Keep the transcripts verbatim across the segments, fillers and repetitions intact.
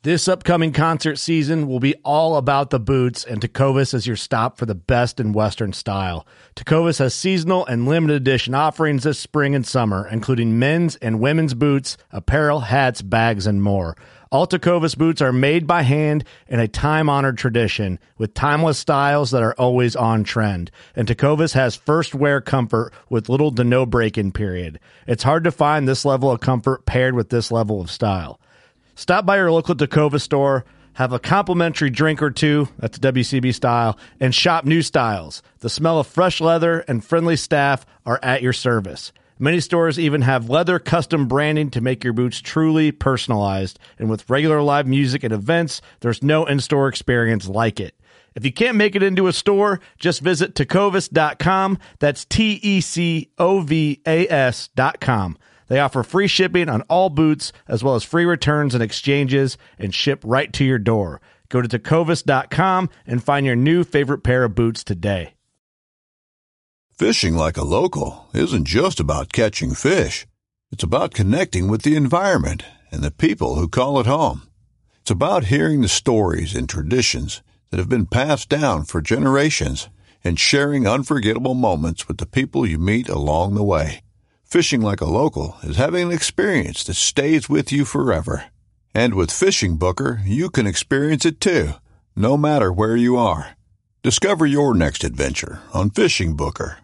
This upcoming concert season will be all about the boots, and Tecovas is your stop for the best in Western style. Tecovas has seasonal and limited edition offerings this spring and summer, including men's and women's boots, apparel, hats, bags, and more. All Tecovas boots are made by hand in a time-honored tradition with timeless styles that are always on trend. And Tecovas has first wear comfort with little to no break-in period. It's hard to find this level of comfort paired with this level of style. Stop by your local Tecovas store, have a complimentary drink or two, that's W C B style, and shop new styles. The smell of fresh leather and friendly staff are at your service. Many stores even have leather custom branding to make your boots truly personalized. And with regular live music and events, there's no in-store experience like it. If you can't make it into a store, just visit tecovas dot com. That's T E C O V A S dot com. They offer free shipping on all boots, as well as free returns and exchanges, and ship right to your door. Go to tecovas dot com and find your new favorite pair of boots today. Fishing like a local isn't just about catching fish. It's about connecting with the environment and the people who call it home. It's about hearing the stories and traditions that have been passed down for generations and sharing unforgettable moments with the people you meet along the way. Fishing like a local is having an experience that stays with you forever. And with Fishing Booker, you can experience it too, no matter where you are. Discover your next adventure on Fishing Booker.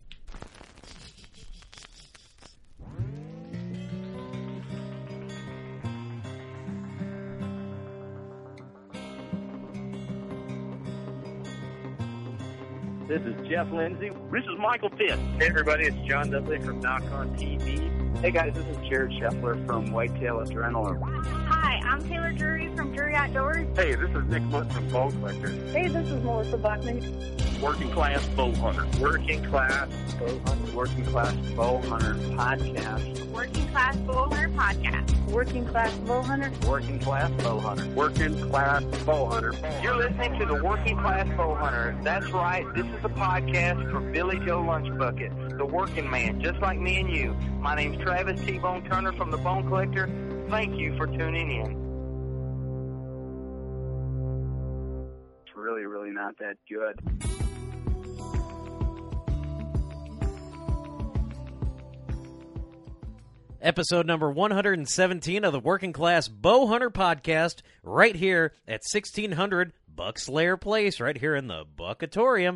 This is Jeff Lindsay. This is Michael Pitt. Hey, everybody, it's John Dudley from Knock On T V. Hey, guys, this is Jared Scheffler from Whitetail Adrenaline. Hi, I'm Taylor Drury from Drury Outdoors. Hey, this is Nick Munt from Bone Collector. Hey, this is Melissa Buckman. Working Class Bow Hunter. Working Class Bow Hunter. Working Class Bow Hunter Podcast. Working Class Bow Hunter Podcast. Working Class Bow Hunter. Working Class Bow Hunter. Working Class Bow Hunter. You're listening to the Working Class Bow Hunter. That's right. This is a podcast for Billy Joe Lunchbucket, the working man, just like me and you. My name's Travis T-Bone Turner from the Bone Collector. Thank you for tuning in. It's really, really not that good. Episode number one hundred seventeen of the Working Class Bow Hunter Podcast, right here at sixteen hundred Buckslayer Place, right here in the Buckatorium.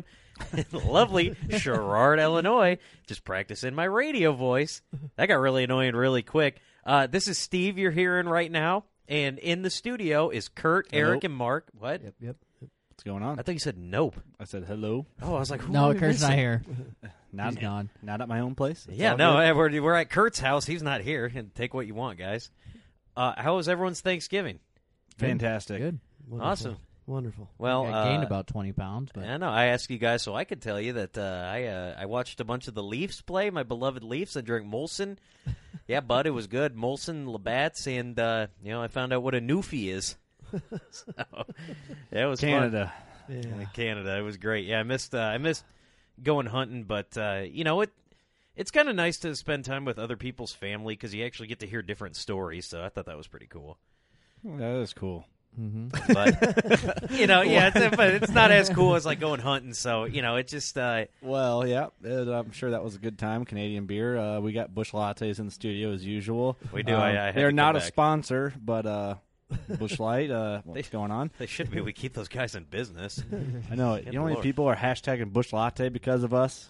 Lovely Sherrard, Illinois. Just practicing my radio voice. That got really annoying really quick. Uh, this is Steve you're hearing right now, and in the studio is Kurt, Hello. Eric, and Mark. What? Yep, yep. What's going on? I thought you said nope. I said hello. Oh, I was like, who No, are we Kurt's not missing? here. Not, He's gone. Not at my own place. It's Yeah, all no, good. eh, we're, we're at Kurt's house. He's not here. And take what you want, guys. Uh, how was everyone's Thanksgiving? Fantastic. Good. Wonderful. Awesome. Wonderful. Well, I gained uh, about twenty pounds, but I know. I asked you guys so I could tell you that uh, I uh, I watched a bunch of the Leafs play, my beloved Leafs. I drank Molson. Yeah, bud, it was good. Molson, Labatt's, and uh, you know I found out what a Newfie is. So, yeah, it was Canada. fun. Yeah. Yeah, Canada. It was great. Yeah, I missed uh, I missed going hunting, but uh, you know it. It's kind of nice to spend time with other people's family because you actually get to hear different stories. So I thought that was pretty cool. That is cool. mm-hmm. But you know, yeah, it's, but it's not as cool as like going hunting. So you know, it just. Uh, Well, yeah, it, I'm sure that was a good time. Canadian beer. Uh, we got Busch Lattes in the studio as usual. We do. Um, I, I had they're to not come a back. sponsor, but uh, Busch Light. Uh, what's going on? They should be. We keep those guys in business. I know. Good You know how many Lord. people are hashtagging Busch Latte because of us?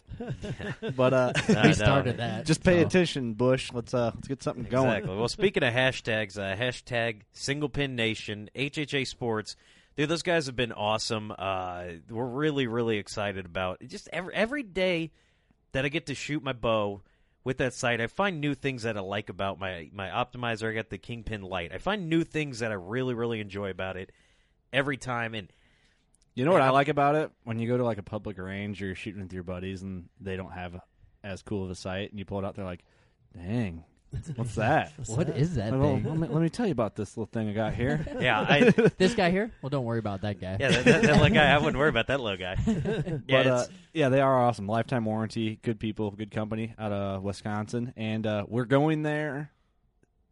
But uh, I we know. started that. just pay so. attention, Bush. Let's uh, let's get something going. Exactly. Well, speaking of hashtags, uh, hashtag Single Pin Nation, H H A Sports. Dude, those guys have been awesome. Uh, we're really, really excited about it. Just every every day that I get to shoot my bow with that sight, I find new things that I like about my, my optimizer. I got the Kingpin Light. I find new things that I really, really enjoy about it every time. And You know what I like about it? When you go to like a public range or you're shooting with your buddies and they don't have as cool of a sight, and you pull it out, they're like, "Dang, what's that? What is that Well, thing? let, me, let me tell you about this little thing I got here." yeah, I, This guy here? Well, don't worry about that guy. yeah, that, that, that little guy. I wouldn't worry about that little guy. Yeah, But uh, it's- yeah, they are awesome. Lifetime warranty, good people, good company out of Wisconsin, and uh, we're going there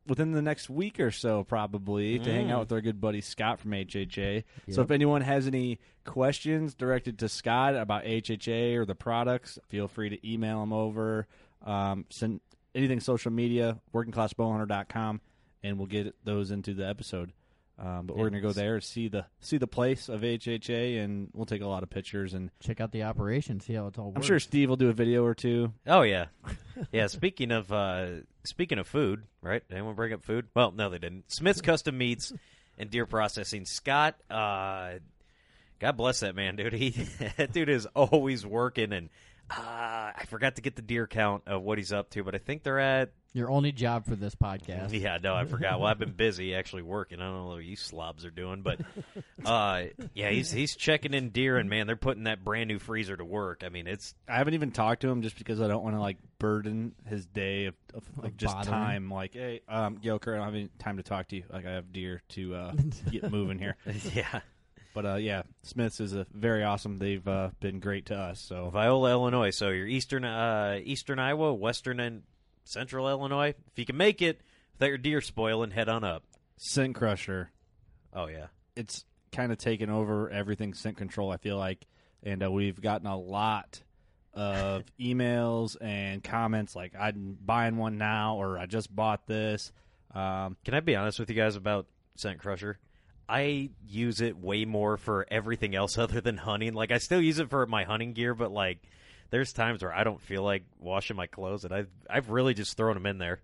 within the next week or so, probably, to hang out with our good buddy Scott from H H A. So Yep. if anyone has any questions directed to Scott about H H A or the products, feel free to email him over. Um, send anything social media, working class bow hunter dot com, and we'll get those into the episode. Um, but we're going to go there, see the see the place of H H A, and we'll take a lot of pictures. And Check out the operation, see how it's all works. I'm sure Steve will do a video or two. Oh yeah, yeah. Speaking of uh, speaking of food, right? Anyone bring up food? Well, no, they didn't. Smith's Custom Meats and Deer Processing. Scott, uh, God bless that man, dude. He that dude is always working, and uh, I forgot to get the deer count of what he's up to, but I think they're at. Your only job for this podcast. Yeah, no, I forgot. Well, I've been busy actually working. I don't know what you slobs are doing, but uh, yeah, he's he's checking in deer, and man, they're putting that brand new freezer to work. I mean, it's I haven't even talked to him just because I don't want to like burden his day of, of like just bothering. time. Like, hey, um, yo, Kurt, I don't have any time to talk to you. Like, I have deer to uh, get moving here. yeah. But uh, yeah, Smith's is a very awesome. They've uh, been great to us. So Viola, Illinois. So you're eastern, uh, eastern Iowa, western and central Illinois. If you can make it without your deer spoiling, head on up. Scent Crusher, Oh yeah, it's kind of taken over everything scent control, I feel like, and uh, we've gotten a lot of emails and comments like, I'm buying one now, or I just bought this. Um, can I be honest with you guys about Scent Crusher? I use it way more for everything else other than hunting. Like, I still use it for my hunting gear, but like, there's times where I don't feel like washing my clothes, and I've I've really just thrown them in there.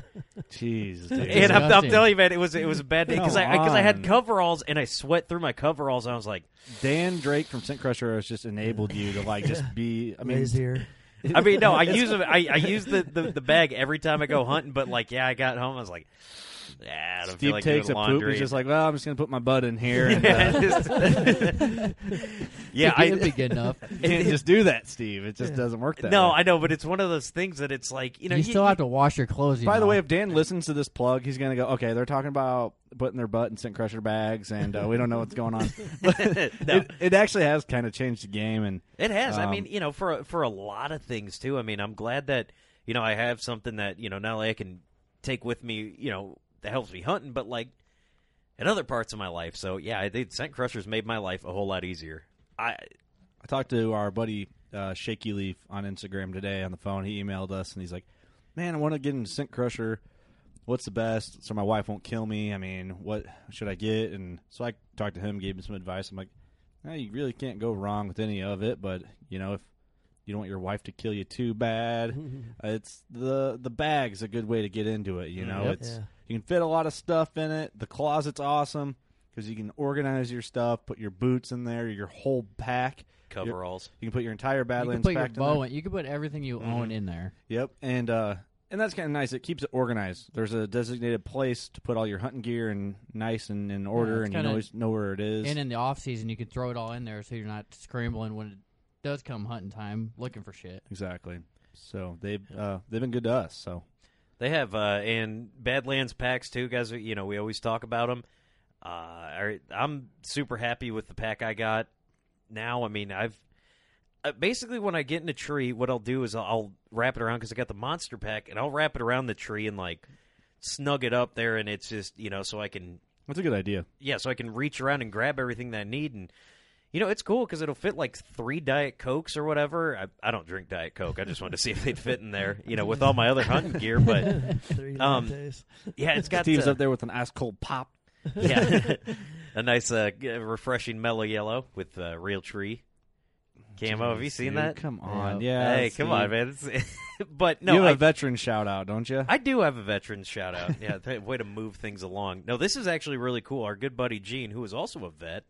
Jeez, dude. And I'm, I'm Disgusting. telling you, man, it was it was a bad day because I because I had on. coveralls and I sweat through my coveralls, and I was like, Dan Drake from Scent Crusher has just enabled you to like just be. I mean, Lazier. I mean, no, I use them. I, I use the, the, the bag every time I go hunting. But like, yeah, I got home. I was like, yeah, I don't Steve feel like takes a doing poop. laundry. He's just like, well, I'm just gonna put my butt in here. And, yeah, uh, just- yeah, It'd be I good enough. you can't just do that, Steve. It just doesn't work that no, way. I know, but it's one of those things that it's like you know, you still have to wash your clothes. You By the know. way, if Dan listens to this plug, he's going to go, okay, they're talking about putting their butt in Scent Crusher bags, and uh, we don't know what's going on. But No. it, it actually has kind of changed the game. And It has. I Um, mean, you know, for a, for a lot of things too. I mean, I'm glad that you know I have something that you know not only I can take with me, you know, that helps me hunting, but like in other parts of my life. So yeah, I think Scent Crushers made my life a whole lot easier. I I talked to our buddy uh, Shaky Leaf on Instagram today on the phone. He emailed us, and he's like, man, I want to get into Scent Crusher. What's the best so my wife won't kill me? I mean, what should I get? And so I talked to him, gave him some advice. I'm like, eh, you really can't go wrong with any of it, but you know, if you don't want your wife to kill you too bad, uh, it's the the bag's a good way to get into it. You know, Yep. it's Yeah. you can fit a lot of stuff in it. The closet's awesome because you can organize your stuff, put your boots in there, your whole pack. coveralls. You can put your entire you Badlands can put your pack in bow there. in. You can put everything you Mm-hmm. own in there. Yep, and uh, and that's kind of nice. It keeps it organized. There's a designated place to put all your hunting gear and nice and in order, it's and you kinda- always know where it is. And in the off season, you can throw it all in there, so you're not scrambling when it does come hunting time looking for shit. Exactly. So they've uh, they've been good to us. So They have, uh, and Badlands packs too, guys. You know, we always talk about them. Uh, I- I'm super happy with the pack I got now. I mean, I've uh, basically when I get in a tree, what I'll do is I'll, I'll wrap it around because I got the monster pack, and I'll wrap it around the tree and like snug it up there, and it's just you know so I can that's a good idea. yeah, so I can reach around and grab everything that I need and. You know, it's cool because it'll fit like three Diet Cokes or whatever. I, I don't drink Diet Coke. I just wanted to see if they'd fit in there, you know, with all my other hunting gear. But, Three Um, lattes. yeah, it's got Steve's uh, up there with an ice cold pop. yeah, a nice, uh, g- refreshing mellow yellow with uh, real tree camo. Have you Jeez, seen dude, that? Come on, yeah. hey, come on, Steve. man. It's, but no, you have I, a veteran shout out, don't you? I do have a veteran shout out. Yeah, th- way to move things along. No, this is actually really cool. Our good buddy Gene, who is also a vet,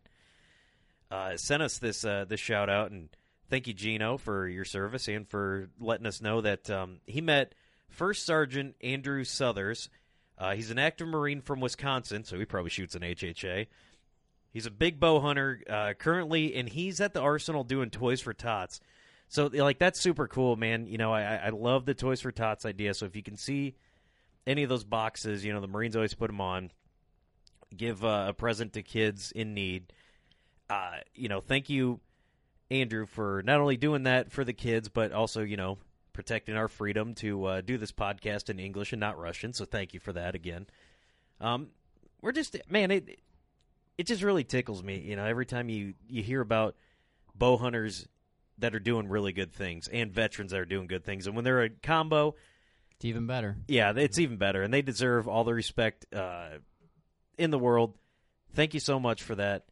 uh, sent us this uh, this shout out, and thank you, Gino, for your service and for letting us know that um, he met First Sergeant Andrew Southers. Uh, he's an active Marine from Wisconsin, so he probably shoots an H H A. He's a big bow hunter uh, currently, and he's at the Arsenal doing Toys for Tots. So, like, that's super cool, man. You know, I, I love the Toys for Tots idea. So if you can see any of those boxes, you know, the Marines always put them on. Give uh, a present to kids in need. Uh, you know, thank you, Andrew, for not only doing that for the kids, but also, you know, protecting our freedom to uh, do this podcast in English and not Russian. So thank you for that again. Um, we're just man, it it just really tickles me, you know, every time you you hear about bow hunters that are doing really good things and veterans that are doing good things, and when they're a combo, It's even better. yeah, it's even better, and they deserve all the respect uh, in the world. Thank you so much for that.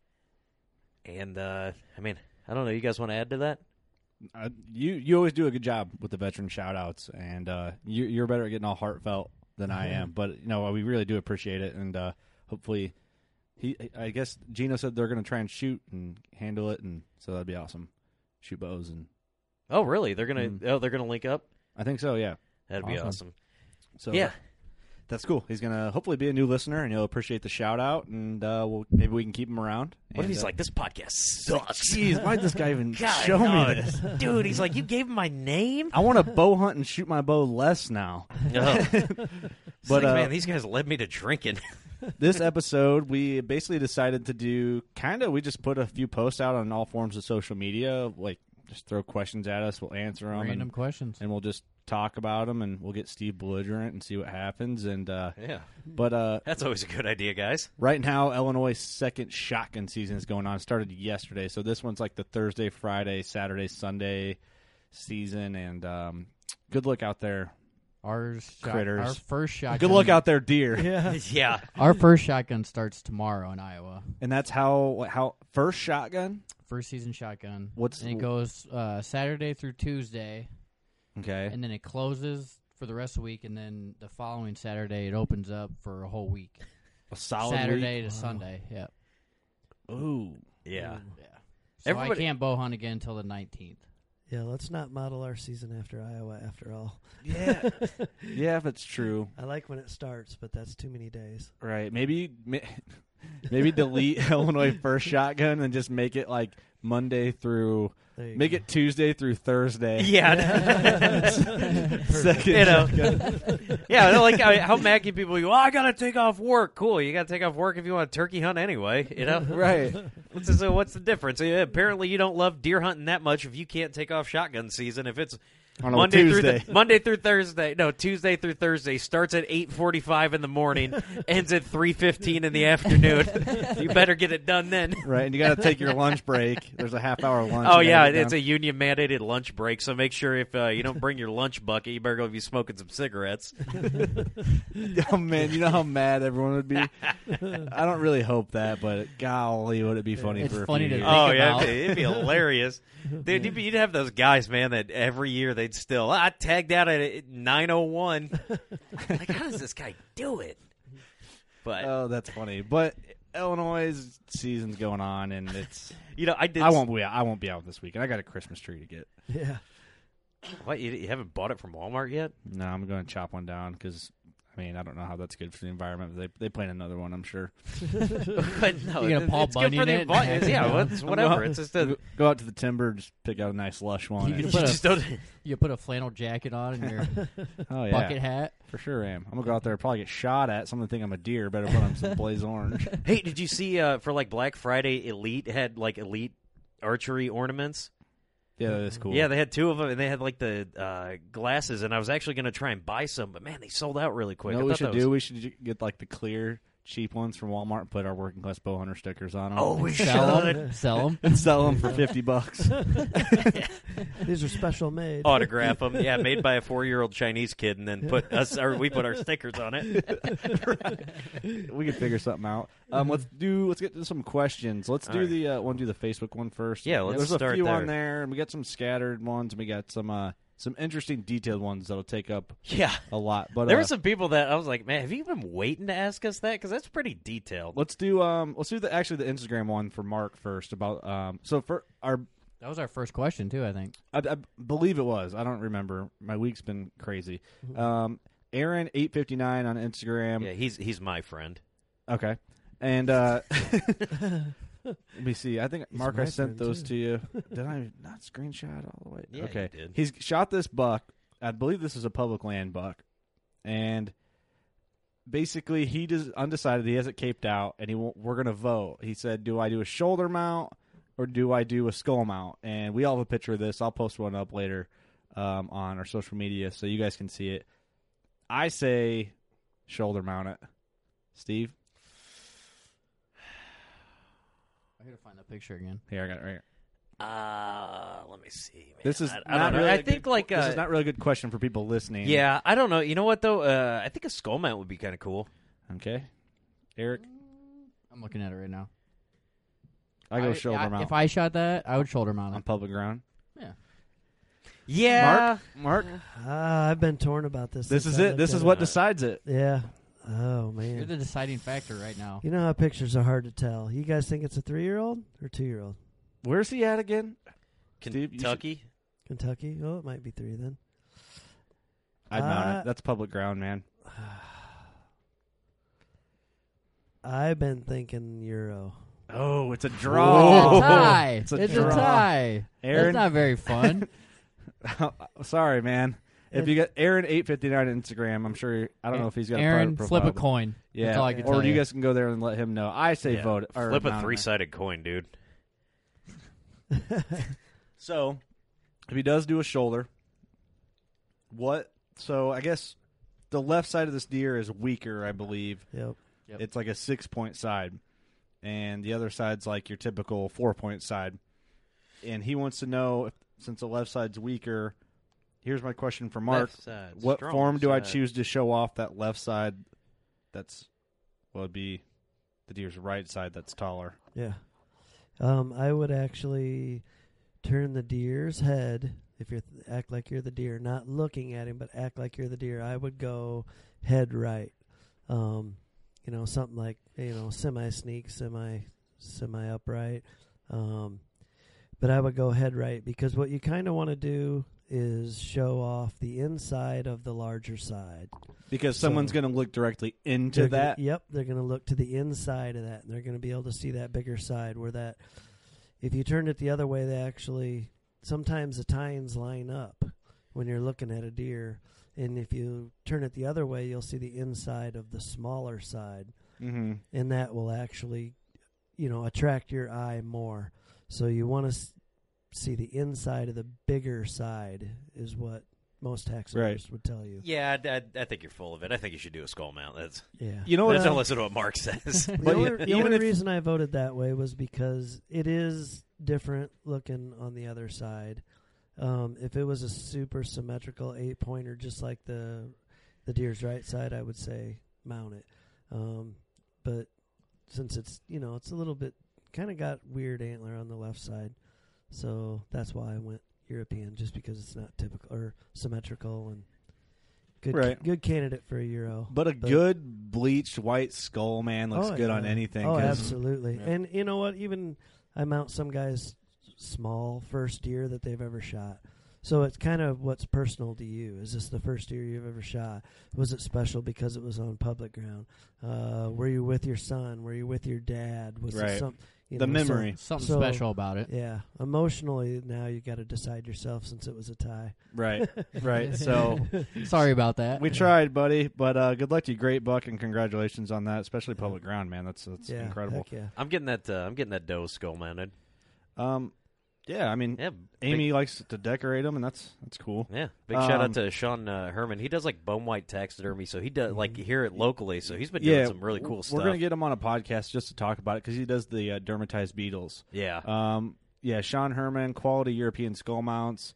And uh, I mean, I don't know. You guys want to add to that? Uh, you you always do a good job with the veteran shout-outs, and uh, you, you're better at getting all heartfelt than I am. But you know, we really do appreciate it, and uh, hopefully, he. I guess Gino said they're going to try and shoot and handle it, and so that'd be awesome. Shoot bows, and Oh, really? They're gonna Mm. oh they're gonna link up. I think so. Yeah. That'd be Awesome. awesome. So Yeah. that's cool. He's gonna hopefully be a new listener, and he'll appreciate the shout out, and uh, we'll maybe we can keep him around. What if And, he's uh, like, this podcast sucks? Jeez, why did this guy even God, show no, me this? dude? He's like, you gave him my name. I want to bow hunt and shoot my bow less now. No. But, but uh, man, these guys led me to drinking. This episode, we basically decided to do kind of. We just put a few posts out on all forms of social media, like just throw questions at us, we'll answer them, Random and, questions. and we'll just talk about them, and we'll get Steve belligerent and see what happens. And uh, Yeah, but uh, that's always a good idea, guys. right now, Illinois' second shotgun season is going on. It started yesterday, so this one's like the Thursday, Friday, Saturday, Sunday season. And um, good luck out there. Our shot, Critters. Our first shotgun. Good luck out there, deer. Yeah. Yeah, Our first shotgun starts tomorrow in Iowa. And that's how how first shotgun. First season shotgun. What's- and it goes uh, Saturday through Tuesday, Okay. and then it closes for the rest of the week, and then the following Saturday it opens up for a whole week. A solid Saturday week. to Sunday. Yeah. Ooh. yeah. Yeah. So Everybody- I can't bow hunt again until the nineteenth. Yeah, let's not model our season after Iowa, after all. Yeah. Yeah, if it's true. I like when it starts, but that's too many days. Right. Maybe ma- maybe delete Illinois first shotgun and just make it like Monday through There you make go. it Tuesday through Thursday. Yeah, Second you know. shotgun. yeah. They're like how, how mad can people be? Well, I gotta take off work. Cool, you gotta take off work if you want to turkey hunt anyway. You know, Right. What's the, so what's the difference? Yeah, apparently, you don't love deer hunting that much if you can't take off shotgun season. If it's On a Monday Tuesday. through th- Monday through Thursday, no Tuesday through Thursday starts at eight forty-five in the morning, ends at three fifteen in the afternoon. You better get it done then. Right. And you got to take your lunch break. There's a half hour lunch. Oh you yeah, gotta get it's done. a union mandated lunch break, so make sure if uh, you don't bring your lunch bucket, you better go be smoking some cigarettes. Oh man, you know how mad everyone would be. I don't really hope that, but golly, would it be funny It's for a funny few to years. think Oh yeah, about. it'd be, it'd be hilarious. Dude, you'd, be- you'd have those guys, man, that every year they'd still I tagged out at nine oh one. Like, how does this guy do it? But Oh, that's funny. But Illinois' season's going on, and it's. you know, I did. I won't be. I won't be out this weekend. I got a Christmas tree to get. Yeah. What you, you haven't bought it from Walmart yet? No, I'm going to chop one down because, I mean, I don't know how that's good for the environment. They they plan another one, I'm sure. But no, You're gonna it- Paul it's good for Bunyan the it? environment. Yeah, well, it's whatever. It's just a. Go- go out to the timber, just pick out a nice lush one. You and- can put a- just don't- You put a flannel jacket on and your oh yeah, bucket hat. for sure. Am I'm gonna go out there and probably get shot at. Someone think I'm a deer. Better put on some blaze orange. Hey, did you see uh, for like Black Friday, Elite had like Elite archery ornaments? Yeah, that's cool. Yeah, they had two of them, and they had like the uh, glasses. And I was actually going to try and buy some, but man, they sold out really quick. You I know what we thought should that was- do? We should j- get like the clear, cheap ones from Walmart and put our working class bow hunter stickers on them. Oh, we Sell should them. Sell them. and sell them for fifty bucks. These are special made. autograph them. Yeah, made by a four-year-old Chinese kid, and then put us or we put our stickers on it. We can figure something out. Um, let's do. Let's get to some questions. Let's All do right. the. Uh, want to do the Facebook one first? Yeah, let's There's start a few there. on there, and we got some scattered ones, and we got some uh, some interesting, detailed ones that'll take up Yeah, a lot. But there uh, were some people that I was like, man, have you been waiting to ask us that? Because that's pretty detailed. let's do. Um, let's do the actually the Instagram one for Mark first. About um. So for our. That was our first question too, I think. I, I believe it was. I don't remember. My week's been crazy. Um, Aaron eight fifty nine on Instagram. Yeah, he's he's my friend. Okay. And uh, let me see. I think Mark, I my sent friend, those too. to you. Did I not screenshot all the way? Yeah, okay. you did. He's shot this buck. I believe this is a public land buck, and basically he just undecided. He hasn't caped out, and he won't, we're gonna vote. He said, "Do I do a shoulder mount or do I do a skull mount?" And we all have a picture of this. I'll post one up later. um, on our social media so you guys can see it. I say shoulder mount it. Steve? I gotta find that picture again. Here, I got it right here. Uh, let me see. Man. This is I, I not don't know. really I a think good, like this uh, is not really a good question for people listening. Yeah, I don't know. You know what though? Uh, I think a skull mount would be kind of cool. Okay. Eric? I'm looking at it right now. I go I- shoulder I- mount. If I shot that, I would shoulder mount on it. public ground. Yeah. Yeah. Mark? Mark? Uh, I've been torn about this. This since is I it. looked This at is what it. decides it. Yeah. Oh, You're man. the deciding factor right now. You know how pictures are hard to tell. You guys think it's a three-year-old or two-year-old? Where's he at again? Steve, you should- Kentucky. Kentucky? Oh, it might be three then. I'd mount Uh, it. That's public ground, man. I've been thinking Euro. Oh, it's a It's draw. a tie. It's It's a a, draw. tie. Aaron? That's not very fun. Sorry, man. If It- you got Aaron eight fifty-nine on Instagram, I'm sure. I don't know if he's got Aaron, a private flip a profile. coin. Yeah, That's all I can or tell you you. guys can go there and let him know. I say Yeah. vote or Flip a mount it. three-sided coin, dude. So, if he does do a shoulder, what? So I guess the left side of this deer is weaker, I believe. Yep. Yep. It's like a six-point side, and the other side's like your typical four-point side. And he wants to know, if, since the left side's weaker, here's my question for Mark. Left side, What strong form do I side. choose to show off that left side that's, well, would be the deer's right side that's taller? Yeah. Um, I would actually turn the deer's head. If you th- act like you're the deer, not looking at him, but act like you're the deer, I would go head right. Um, you know, something like, you know, semi-sneak, semi, semi-upright. Um, but I would go head right because what you kind of want to do is show off the inside of the larger side. Because So- someone's going to look directly into They're gonna- that. Yep, they're going to look to the inside of that, and they're going to be able to see that bigger side where that, if you turn it the other way, they actually, sometimes the tines line up when you're looking at a deer. And if you turn it the other way, you'll see the inside of the smaller side. Mm-hmm. And that will actually, you know, attract your eye more. So you want to s- see the inside of the bigger side is what most taxidermists Right. would tell you. Yeah, I, I, I think you're full of it. I think you should do a skull mount. That's Yeah. You know what? Let's Well, don't listen to what Mark says. The But only, y- the even only if- reason I voted that way was because it is different looking on the other side. Um, if it was a super symmetrical eight pointer, just like the the deer's right side, I would say mount it. Um, but since it's you know it's a little bit kind of got weird antler on the left side, so that's why I went European, just because it's not typical or symmetrical and good Right. good candidate for a Euro. But a But- good bleached white skull, man, looks Oh, good yeah. on anything. Oh, 'cause- absolutely. Yeah. And you know what? Even I mount some guys small first deer that they've ever shot. So it's kind of what's personal to you. Is this the first deer you've ever shot? Was it special because it was on public ground? Uh, were you with your son? Were you with your dad? Was Right. it some you The know, so- memory. Something so- special about it. Yeah, emotionally now you got to decide yourself since it was a tie. Right, right. So Sorry about that. we tried, buddy, but uh, good luck to you. Great buck, and congratulations on that, especially public ground, man. That's that's Yeah, incredible. heck yeah. I'm getting that. Uh, I'm getting that doe skull mounted. Um, yeah, I mean, Yeah, Amy big, likes to decorate them, and that's that's cool. yeah. Big shout Um, out to Sean uh, Herman. He does like bone white taxidermy, so he does like here it locally. So he's been doing Yeah, some really cool we're stuff. gonna get him on a podcast just to talk about it because he does the uh, dermatized beetles. yeah. Um, yeah, Sean Herman, quality European skull mounts.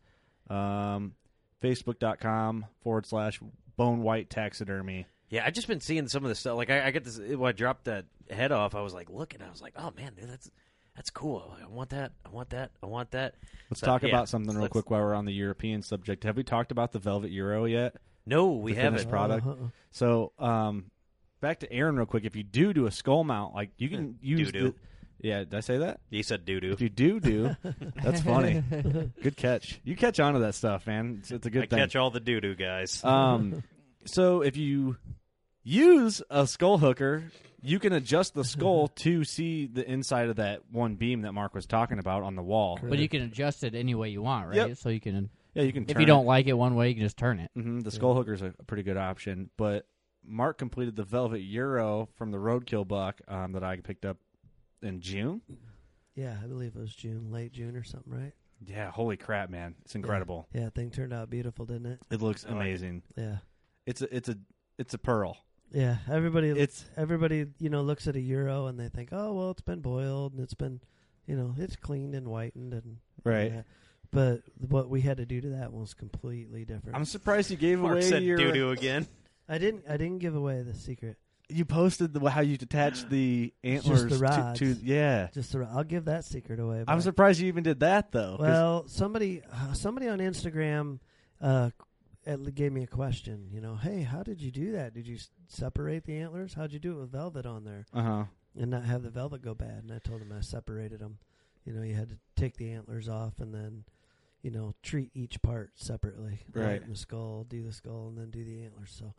Um, Facebook.com forward slash bone white taxidermy. Yeah, I've just been seeing some of the stuff. Like I, I get this when I dropped that head off. I was like looking. I was like, oh man, dude, that's that's cool. I want that. I want that. I want that. Let's So, talk yeah, about something real let's- quick while we're on the European subject. Have we talked about the Velvet Euro yet? No, we The haven't. finished product. Uh-huh. So, um, back to Aaron real quick. If you do do a skull mount, like you can use Doo-doo. the. Yeah, did I say that? He said doo doo. If you do do, that's funny. Good catch. You catch on to that stuff, man. It's, it's a good I thing. catch all the doo doo guys. Um, so if you use a skull hooker, you can adjust the skull to see the inside of that one beam that Mark was talking about on the wall. But you can adjust it any way you want, right? Yep. So you can, Yeah, you can. if turn you don't it. like it one way, you can just turn it. hmm the skull hooker is a, a pretty good option. But Mark completed the Velvet Euro from the Roadkill buck um, that I picked up in June. Yeah, I believe it was June, late June or something, right? Yeah, holy crap, man. It's incredible. Yeah, thing turned out beautiful, didn't it? It looks amazing. Yeah. It's a it's a it's a pearl. Yeah, everybody It's everybody, you know, looks at a euro and they think, "Oh, well, it's been boiled and it's been, you know, it's cleaned and whitened and right. and but what we had to do to that one was completely different. I'm surprised you gave Mark away said your doo-doo again. I didn't I didn't give away the secret. You posted the, how you detached the antlers the rods. to, to yeah. Just the, I'll give that secret away. I'm but- surprised you even did that though. 'cause- Well, somebody uh, somebody on Instagram uh, at- gave me a question. You know, hey, how did you do that? Did you s- separate the antlers? How'd you do it with velvet on there uh-huh. and not have the velvet go bad? And I told him I separated them. You know, you had to take the antlers off and then, you know, treat each part separately. Right. Lighten the skull, do the skull, and then do the antlers. So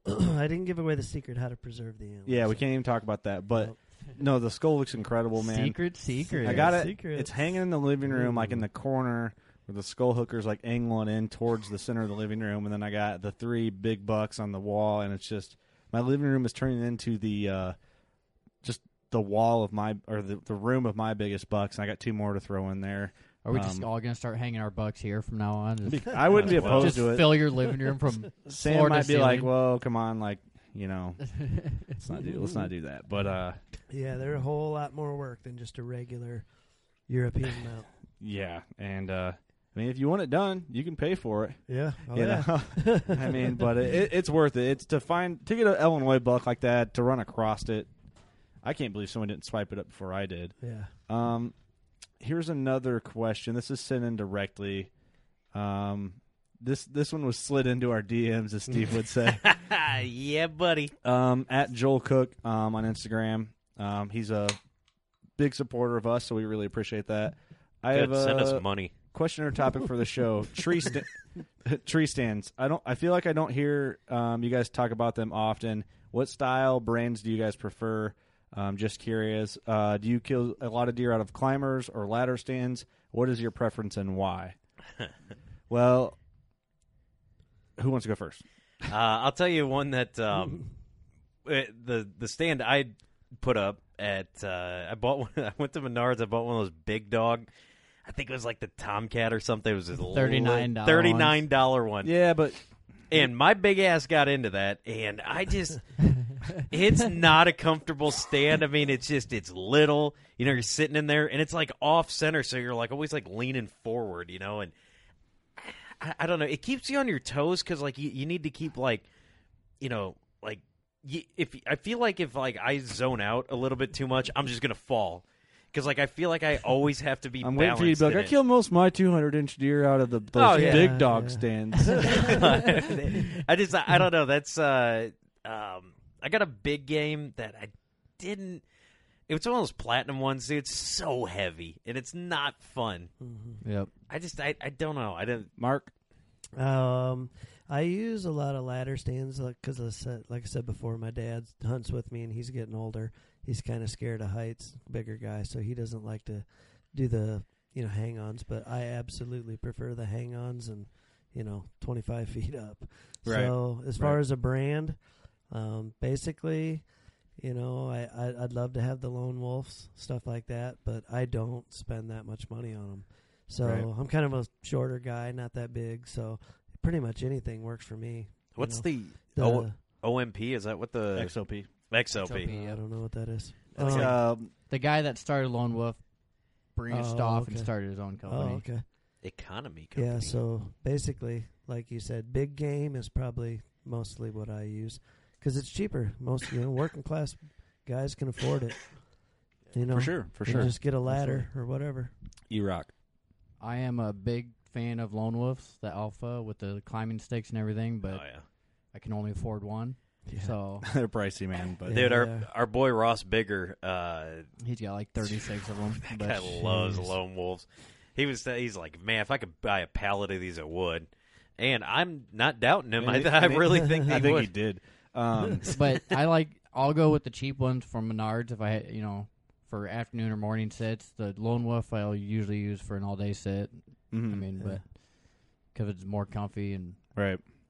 I didn't give away the secret how to preserve the antlers. Yeah, we can't even talk about that. But Nope. no, the skull looks incredible, man. Secret, secret. I got it. Secret. It's hanging in the living room, like in Ooh. the corner where the skull hooker's like angling in towards the center of the living room, and then I got the three big bucks on the wall, and it's just my living room is turning into the uh, just the wall of my or the, the room of my biggest bucks, and I got two more to throw in there. Are we just Um, all gonna start hanging our bucks here from now on? Just, I wouldn't be opposed just to it. fill your living room from Sam floor to might be like, ceiling. "Well, come on, like you know, let's not do let's not do that." But uh, Yeah, they're a whole lot more work than just a regular European mount. yeah, and uh, I mean, if you want it done, you can pay for it. Yeah. Oh, you yeah. know, I mean, but it, it's worth it. It's to find to get an Illinois buck like that to run across it. I can't believe someone didn't swipe it up before I did. Yeah. Um, here's another question. This is sent in directly. Um, this this one was slid into our D Ms, as Steve would say. Yeah, buddy. Um, at Joel Cook um, on Instagram. Um, he's a big supporter of us, so we really appreciate that. I Good, have a send us money. question or topic for the show. Tree sta- tree stands. I don't. I feel like I don't hear um, you guys talk about them often. What style brands do you guys prefer? Um, just curious. Uh, do you kill a lot of deer out of climbers or ladder stands? What is your preference and why? Well, who wants to go first? Uh, I'll tell you one that um, it, the the stand I put up at uh, I bought one. I went to Menards. I bought one of those big dog. I think it was like the Tomcat or something. It was a thirty-nine dollars thirty-nine dollar one. Yeah, but And my big ass got into that, and I just, it's not a comfortable stand. I mean, it's just, it's little, you know, you're sitting in there, and it's like off center, so you're like always like leaning forward, you know, and I, I don't know, it keeps you on your toes because like you, you need to keep like, you know, like, you, if I feel like if like I zone out a little bit too much, I'm just gonna fall. Because, like, I feel like I always have to be I'm balanced. waiting for you to be like, in I kill most of my two hundred inch deer out of the those Oh, yeah. big dog Yeah. stands. I just, I don't know. That's, uh, um, I got a big game that I didn't. It's one of those platinum ones, dude. It's so heavy, and it's not fun. Mm-hmm. Yep. I just, I, I don't know. I didn't. Mark? Um, I use a lot of ladder stands because, like, I said, like I said before, my dad hunts with me, and he's getting older. He's kind of scared of heights, bigger guy, so he doesn't like to do the you know hang-ons. But I absolutely prefer the hang-ons and you know twenty-five feet up. Right. So as far Right. as a brand, um, basically, you know, I, I I'd love to have the Lone Wolves, stuff like that, but I don't spend that much money on them. So Right. I'm kind of a shorter guy, not that big, so pretty much anything works for me. you What's know. the, The- O- OMP? Is that what the X O P. X O P? X O P. I don't know what that is. That's Oh, like- Um, The guy that started Lone Wolf branched Oh, off and okay. started his own company. oh, okay. Economy company. Yeah, so basically, like you said, big game is probably mostly what I use because it's cheaper. Most you know, working class guys can afford it. You know, for sure, for You sure. just get a ladder or whatever. E-Rock. I am a big fan of Lone Wolves, the Alpha with the climbing sticks and everything, but Oh, yeah. I can only afford one. Yeah. So They're pricey, man. But Yeah. Dude, our, they are. our boy Ross Bigger, uh, he's got like thirty-six of them. that But guy loves jeez. lone wolves. He was he's like, man, if I could buy a pallet of these, I would. And I'm not doubting him. I, And it- I and it- really think he I think would. he did. Um, but I like I'll go with the cheap ones from Menards if I you know for afternoon or morning sits. The Lone Wolf I'll usually use for an all day sit. mhm. I mean, Yeah. but because it's more comfy and right.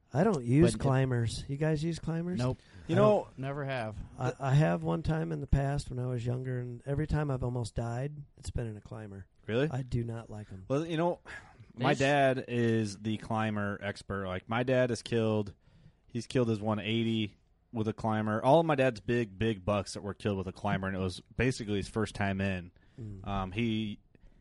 I don't use But- climbers. You guys use climbers? Nope. You I know, Never have. I, I have one time in the past when I was younger, and every time I've almost died, it's been in a climber. really? I do not like them. Well, you know, my They sh- dad is the climber expert. Like, my dad has killed, he's killed his one eighty with a climber. All of my dad's big, big bucks that were killed with a climber, and it was basically his first time in. Mm, Um, he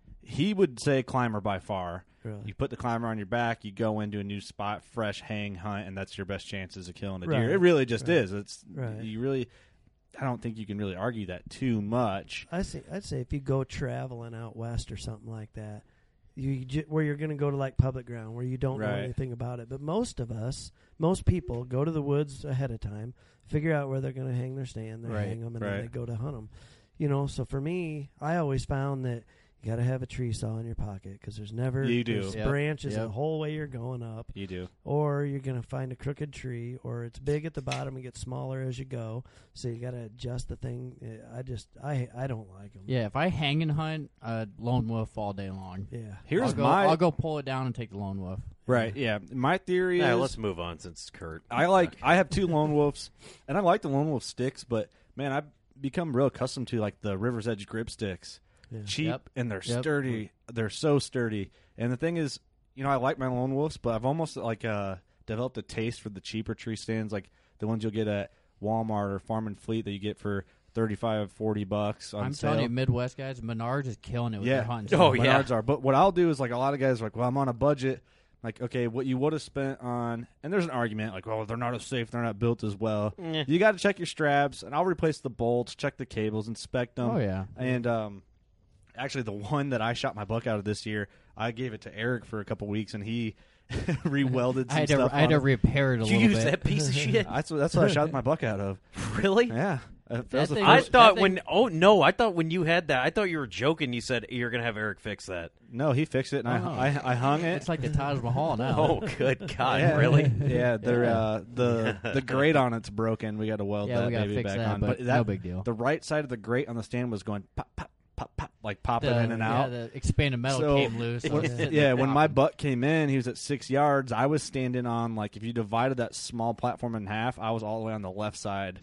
he would say climber by far. really. You put the climber on your back, you go into a new spot, fresh hang, hunt, and that's your best chances of killing a deer. Right. It really just Right. is. It's Right. you really. I don't think you can really argue that too much. I say, I'd say if you go traveling out west or something like that, you j- where you're going to go to like public ground where you don't know Right. anything about it. But most of us, most people, go to the woods ahead of time, figure out where they're going to hang their stand, they Right. hang them, and Right. then they go to hunt them. You know, so for me, I always found that you got to have a tree saw in your pocket because there's never You do. there's Yep. branches Yep. the whole way you're going up. You do. Or you're going to find a crooked tree, or it's big at the bottom and gets smaller as you go. So you got to adjust the thing. Uh, I just, I I don't like them. Yeah, if I hang and hunt, uh, lone wolf all day long. Yeah. Here's I'll go, my I'll go pull it down and take the lone wolf. right. Yeah, my theory Yeah, is let's move on since it's Kurt. I like. I have two lone wolves, and I like the lone wolf sticks. But man, I've become real accustomed to like the River's Edge grip sticks. Yeah. Cheap Yep. and they're Yep. sturdy. They're so sturdy. And the thing is, you know, I like my lone wolves, but I've almost like uh, developed a taste for the cheaper tree stands, like the ones you'll get at Walmart or Farm and Fleet that you get for thirty-five, forty bucks on I'm sale. telling you, Midwest guys, Menards is killing it with Yeah. their hunting. Oh, stuff. yeah. Menards are. But what I'll do is like a lot of guys are like, well, I'm on a budget. Like, okay, what you would have spent on, and there's an argument like, oh, they're not as safe, they're not built as well. Eh. You got to check your straps, and I'll replace the bolts, check the cables, inspect them. Oh yeah. And um, actually, the one that I shot my buck out of this year, I gave it to Eric for a couple weeks, and he re-welded some I had to, stuff I had on to it. repair it a You little use bit. that piece of shit? That's what, that's what I shot my buck out of. Really? Yeah. Uh, That, That was the thing I first, was- thought that when thing- oh no, I thought when you had that, I thought you were joking. You said you're gonna have Eric fix that. no, he fixed it, and Oh. I, I I hung it. It's like the Taj Mahal now. Oh, good God, yeah. really? Yeah, they're, Yeah. Uh, the the grate on it's broken. We got to weld Yeah, that we gotta baby fix back that, on. but that, no big deal. The right side of the grate on the stand was going pop pop pop pop, like popping The- in and yeah, out. the expanded metal So, came loose. so When- it's sitting yeah, there when my popping. buck came in, he was at six yards. I was standing on, like, if you divided that small platform in half, I was all the way on the left side,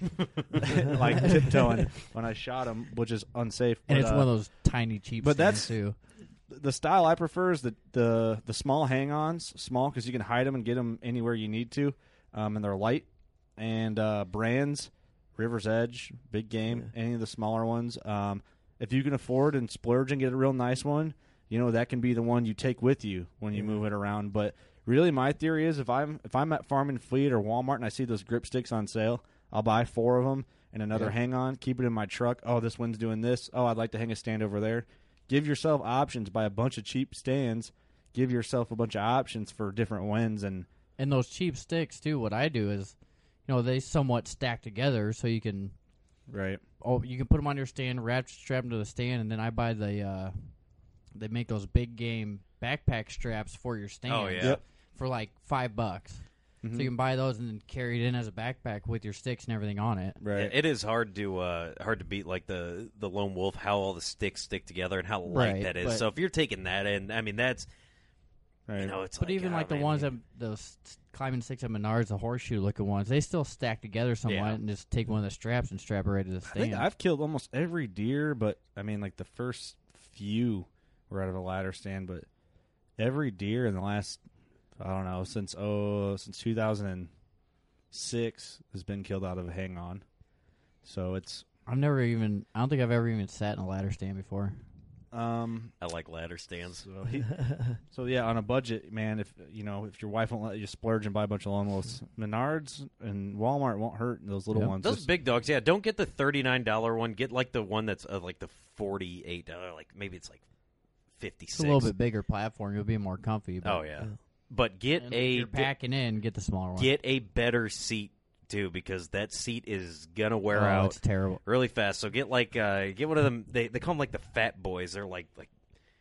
like tiptoeing when I shot him, which is unsafe. and but, it's uh, one of those tiny cheap but stands, that's- too. the style I prefer is the the, the small hang-ons, small because you can hide them and get them anywhere you need to, um, and they're light. And uh, brands, River's Edge, Big Game, any of the smaller ones. Um, if you can afford and splurge and get a real nice one, you know that can be the one you take with you when you Yeah. move it around. But really, my theory is if I'm if I'm at Farm and Fleet or Walmart and I see those grip sticks on sale, I'll buy four of them and another Yeah. hang-on, keep it in my truck. Oh, this one's doing this. Oh, I'd like to hang a stand over there. Give yourself options. Buy a bunch of cheap stands. Give yourself a bunch of options for different wins. And And those cheap sticks, too, what I do is, you know, they somewhat stack together so you can right, oh you can put them on your stand, wrap strap them to the stand, and then I buy the uh, they make those big game backpack straps for your stand. Oh, yeah. Yep. For like five bucks. Mhm. So you can buy those and then carry it in as a backpack with your sticks and everything on it. right. Yeah, it is hard to uh, hard to beat like the the lone wolf, how all the sticks stick together and how light Right, that is. but- So if you're taking that in, I mean that's right. you know it's But like, even oh, like the man, ones you- that those climbing sticks at Menards, the horseshoe looking ones, they still stack together somewhat Yeah. and just take one of the straps and strap it right to the I think stand. I've killed almost every deer, but I mean, like the first few were out of a ladder stand, but every deer in the last, I don't know, since oh since two thousand six has been killed out of a hang on. So it's I've never even. I don't think I've ever even sat in a ladder stand before. um. I like ladder stands. So, he, so yeah, on a budget, man. If you know, if your wife won't let you splurge and buy a bunch of lone wolves, Menards and Walmart won't hurt those little Yep. ones. Those Just- big dogs, yeah. Don't get the thirty nine dollar one. Get like the one that's uh, like the forty eight dollar. Like maybe it's like fifty It's six. a little bit bigger platform. You'll be more comfy. But, Oh yeah, but get and if a you're get, packing in, get the smaller one. get a better seat too, because that seat is gonna wear oh, out it's terrible. really fast. So get like uh, get one of them. They they call them like the fat boys. They're like like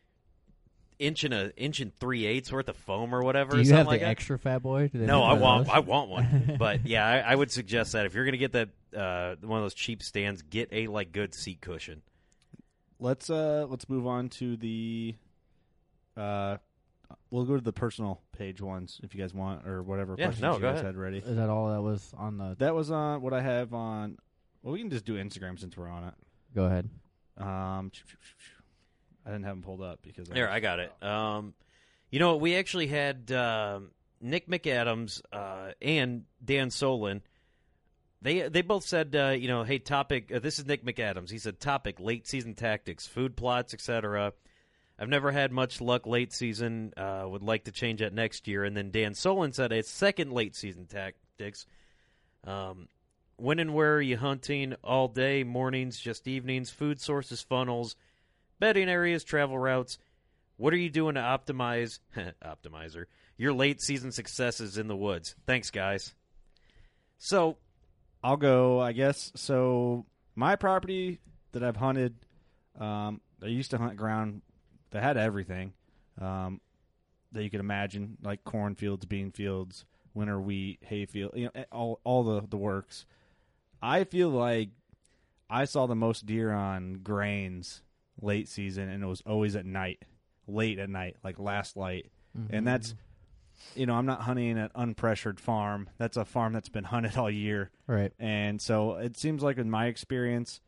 inch and a inch and three eighths worth of foam or whatever. Do or you something have like the that. extra fat boy? Do they No, make I one of want those? I want one. But yeah, I, I would suggest that if you're gonna get that uh, one of those cheap stands, get a like good seat cushion. Let's uh let's move on to the uh we'll go to the personal page ones if you guys want, or whatever Yeah, questions no, you go guys ahead. had ready. Is that all that was on the? That was on what I have on. Well, we can just do Instagram since we're on it. Go ahead. Um, I didn't have them pulled up because There, I got it. Um, you know, we actually had um, Nick McAdams uh, and Dan Solon. They they both said, uh, you know, hey, topic. Uh, this is Nick McAdams. He said, topic: late season tactics, food plots, et cetera. I've never had much luck late season. Uh, would like to change that next year. And then Dan Solon said, a second late season tactics. Um, when and where are you hunting? All day, mornings, just evenings, food sources, funnels, bedding areas, travel routes. What are you doing to optimize, optimizer, your late season successes in the woods? Thanks, guys. So, I'll go, I guess. So my property that I've hunted, um, I used to hunt ground that had everything um, that you could imagine, like cornfields, bean fields, winter wheat, hay field, you know, all all the, the works. I feel like I saw the most deer on grains late season, and it was always at night, late at night, like last light. Mm-hmm. And that's, you know, I'm not hunting an unpressured farm. That's a farm that's been hunted all year. Right. And so it seems like in my experience,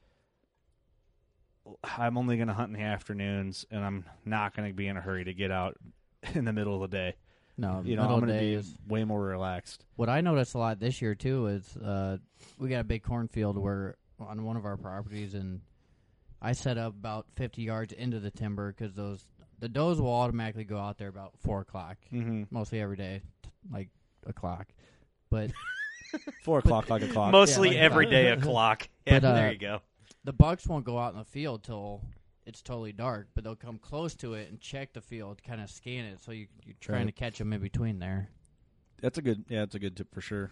I'm only going to hunt in the afternoons, and I'm not going to be in a hurry to get out in the middle of the day. No, you know, middle I'm going to day be is, way more relaxed. What I noticed a lot this year, too, is uh, we got a big cornfield where on one of our properties, and I set up about fifty yards into the timber because those the does will automatically go out there about four o'clock, mm-hmm. mostly every day, like a clock. But four o'clock, like a clock. Mostly yeah, like every day a clock. Yeah, but, uh, there you go. The bucks won't go out in the field till it's totally dark, but they'll come close to it and check the field, kind of scan it, so you, you're trying right. to catch them in between there. That's a good, yeah, that's a good tip for sure.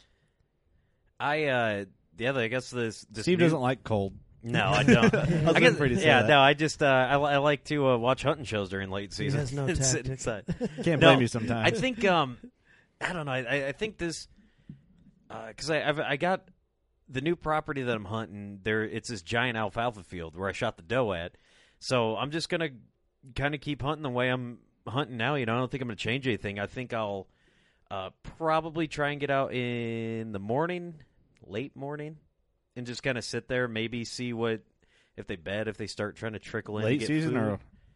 I, uh, the other, I guess this, this Steve new, doesn't like cold. No, I don't. I, I guess, pretty yeah, that. no, I just, uh, I, I like to uh, watch hunting shows during late season. He has no Sit tactic. inside. Can't No, blame you sometimes. I think, um, I don't know, I, I think this, because uh, I, I've, I got the new property that I'm hunting, there, it's this giant alfalfa field where I shot the doe at. So I'm just going to kind of keep hunting the way I'm hunting now. You know, I don't think I'm going to change anything. I think I'll uh, probably try and get out in the morning, late morning, and just kind of sit there, maybe see what, if they bed, if they start trying to trickle in. Late to get season food. or?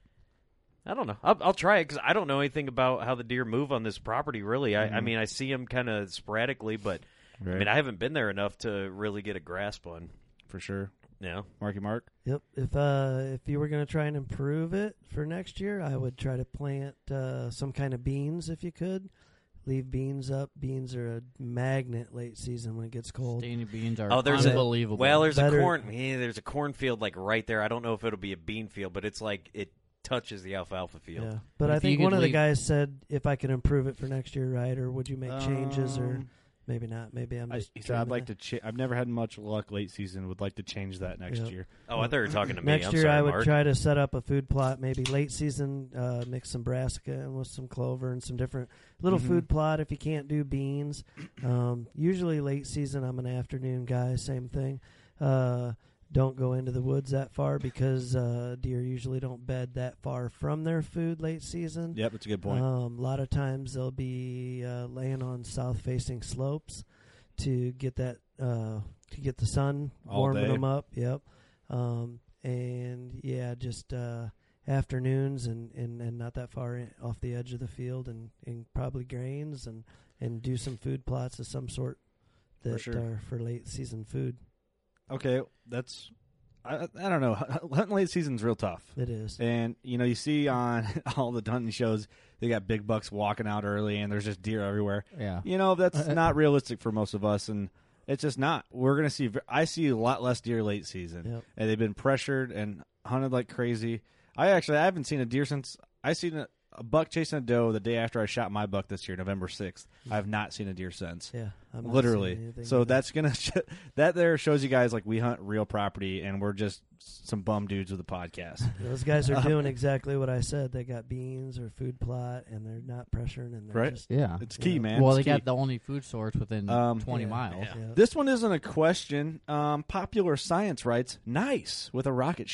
I don't know. I'll, I'll try it because I don't know anything about how the deer move on this property, really. Mm-hmm. I, I mean, I see them kind of sporadically, but Right. I mean, I haven't been there enough to really get a grasp on. For sure. Yeah. Marky Mark? Yep. If uh, if you were going to try and improve it for next year, I would try to plant uh, some kind of beans if you could. Leave beans up. Beans are a magnet late season when it gets cold. Stony beans are Oh, there's unbelievable. A, well, there's Better- a corn. Yeah, there's a cornfield like right there. I don't know if it'll be a bean field, but it's like it touches the alfalfa field. Yeah. But If I you think could one of the leave- guys said if I could improve it for next year, right? Or would you make changes or Um, maybe not? Maybe I'm I, just. he said, I'd dreaming like it. to. Cha- I've never had much luck late season. Would like to change that next Yep. year. Oh, I thought you were talking to me. Next I'm year, sorry, I would Mark. try to set up a food plot, maybe late season, uh, mix some brassica and with some clover and some different little Mhm. food plot if you can't do beans. Um, usually late season, I'm an afternoon guy, same thing. Uh, don't go into the woods that far because uh, deer usually don't bed that far from their food late season. Yep, that's a good point. Um, a lot of times they'll be uh, laying on south-facing slopes to get that uh, to get the sun All warming day. them up. Yep. Um, and yeah, just uh, afternoons and, and, and not that far in, off the edge of the field, and, and probably grains and, and do some food plots of some sort that sure. are for late season food. Okay, that's. I, I don't know. Hunting late season's real tough. It is. And, you know, you see on all the hunting shows, they got big bucks walking out early, and there's just deer everywhere. Yeah. You know, that's not realistic for most of us, and it's just not. We're going to see, I see a lot less deer late season. Yep. And they've been pressured and hunted like crazy. I actually, I haven't seen a deer since, I seen a, a buck chasing a doe the day after I shot my buck this year, November sixth. I have not seen a deer since. Yeah. I'm not Literally. seeing anything So either. that's going to, sh- that there shows you guys like we hunt real property, and we're just some bum dudes with a podcast. Those guys are doing exactly what I said. They got beans or food plot, and they're not pressuring, and they're Right. just Yeah. It's key, Yeah. man. Well, It's they key. got the only food source within Um, twenty Yeah. miles. yeah. This one isn't a question. Um, Popular Science writes, nice, with a rocket ship.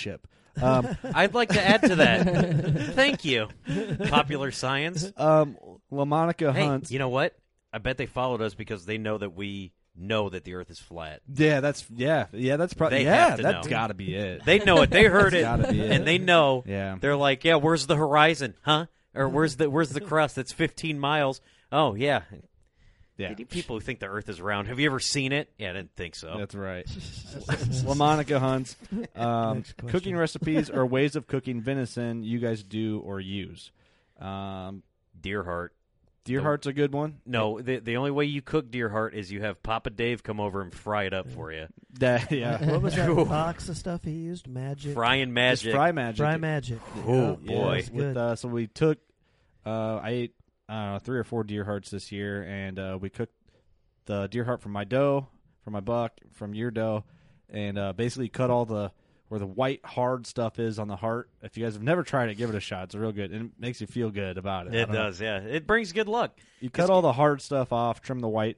Um, I'd like to add to that. Thank you. Popular science. um, LaMonica Hey, Hunt. you know what? I bet they followed us because they know that we know that the Earth is flat. Yeah, that's yeah, yeah. That's probably They yeah. have to That's know. got to be it. They know it. They heard it, gotta be it. and they know. Yeah. They're like, yeah, where's the horizon, huh? Or where's the where's the crust? That's fifteen miles. Oh yeah. Yeah, People who think the Earth is round. Have you ever seen it? Yeah, I didn't think so. that's right. LaMonica Hunt. Um, Next question. cooking recipes or ways of cooking venison you guys do or use. Um, Deer heart. deer heart's a good one. No, the the only way you cook deer heart is you have Papa Dave come over and fry it up for you. That, yeah. What was that box of stuff he used? Magic. Frying Just magic. fry magic. Fry magic. Oh, Yeah, boy. it's With good. uh, so we took, uh, I ate I don't know, three or four deer hearts this year, and uh, we cooked the deer heart from my doe, from my buck, from your doe, and uh, basically cut all the where the white hard stuff is on the heart. If you guys have never tried it, give it a shot. It's real good, and it makes you feel good about it. I It don't know. does, yeah. It brings good luck. You cut all the hard stuff off, trim the white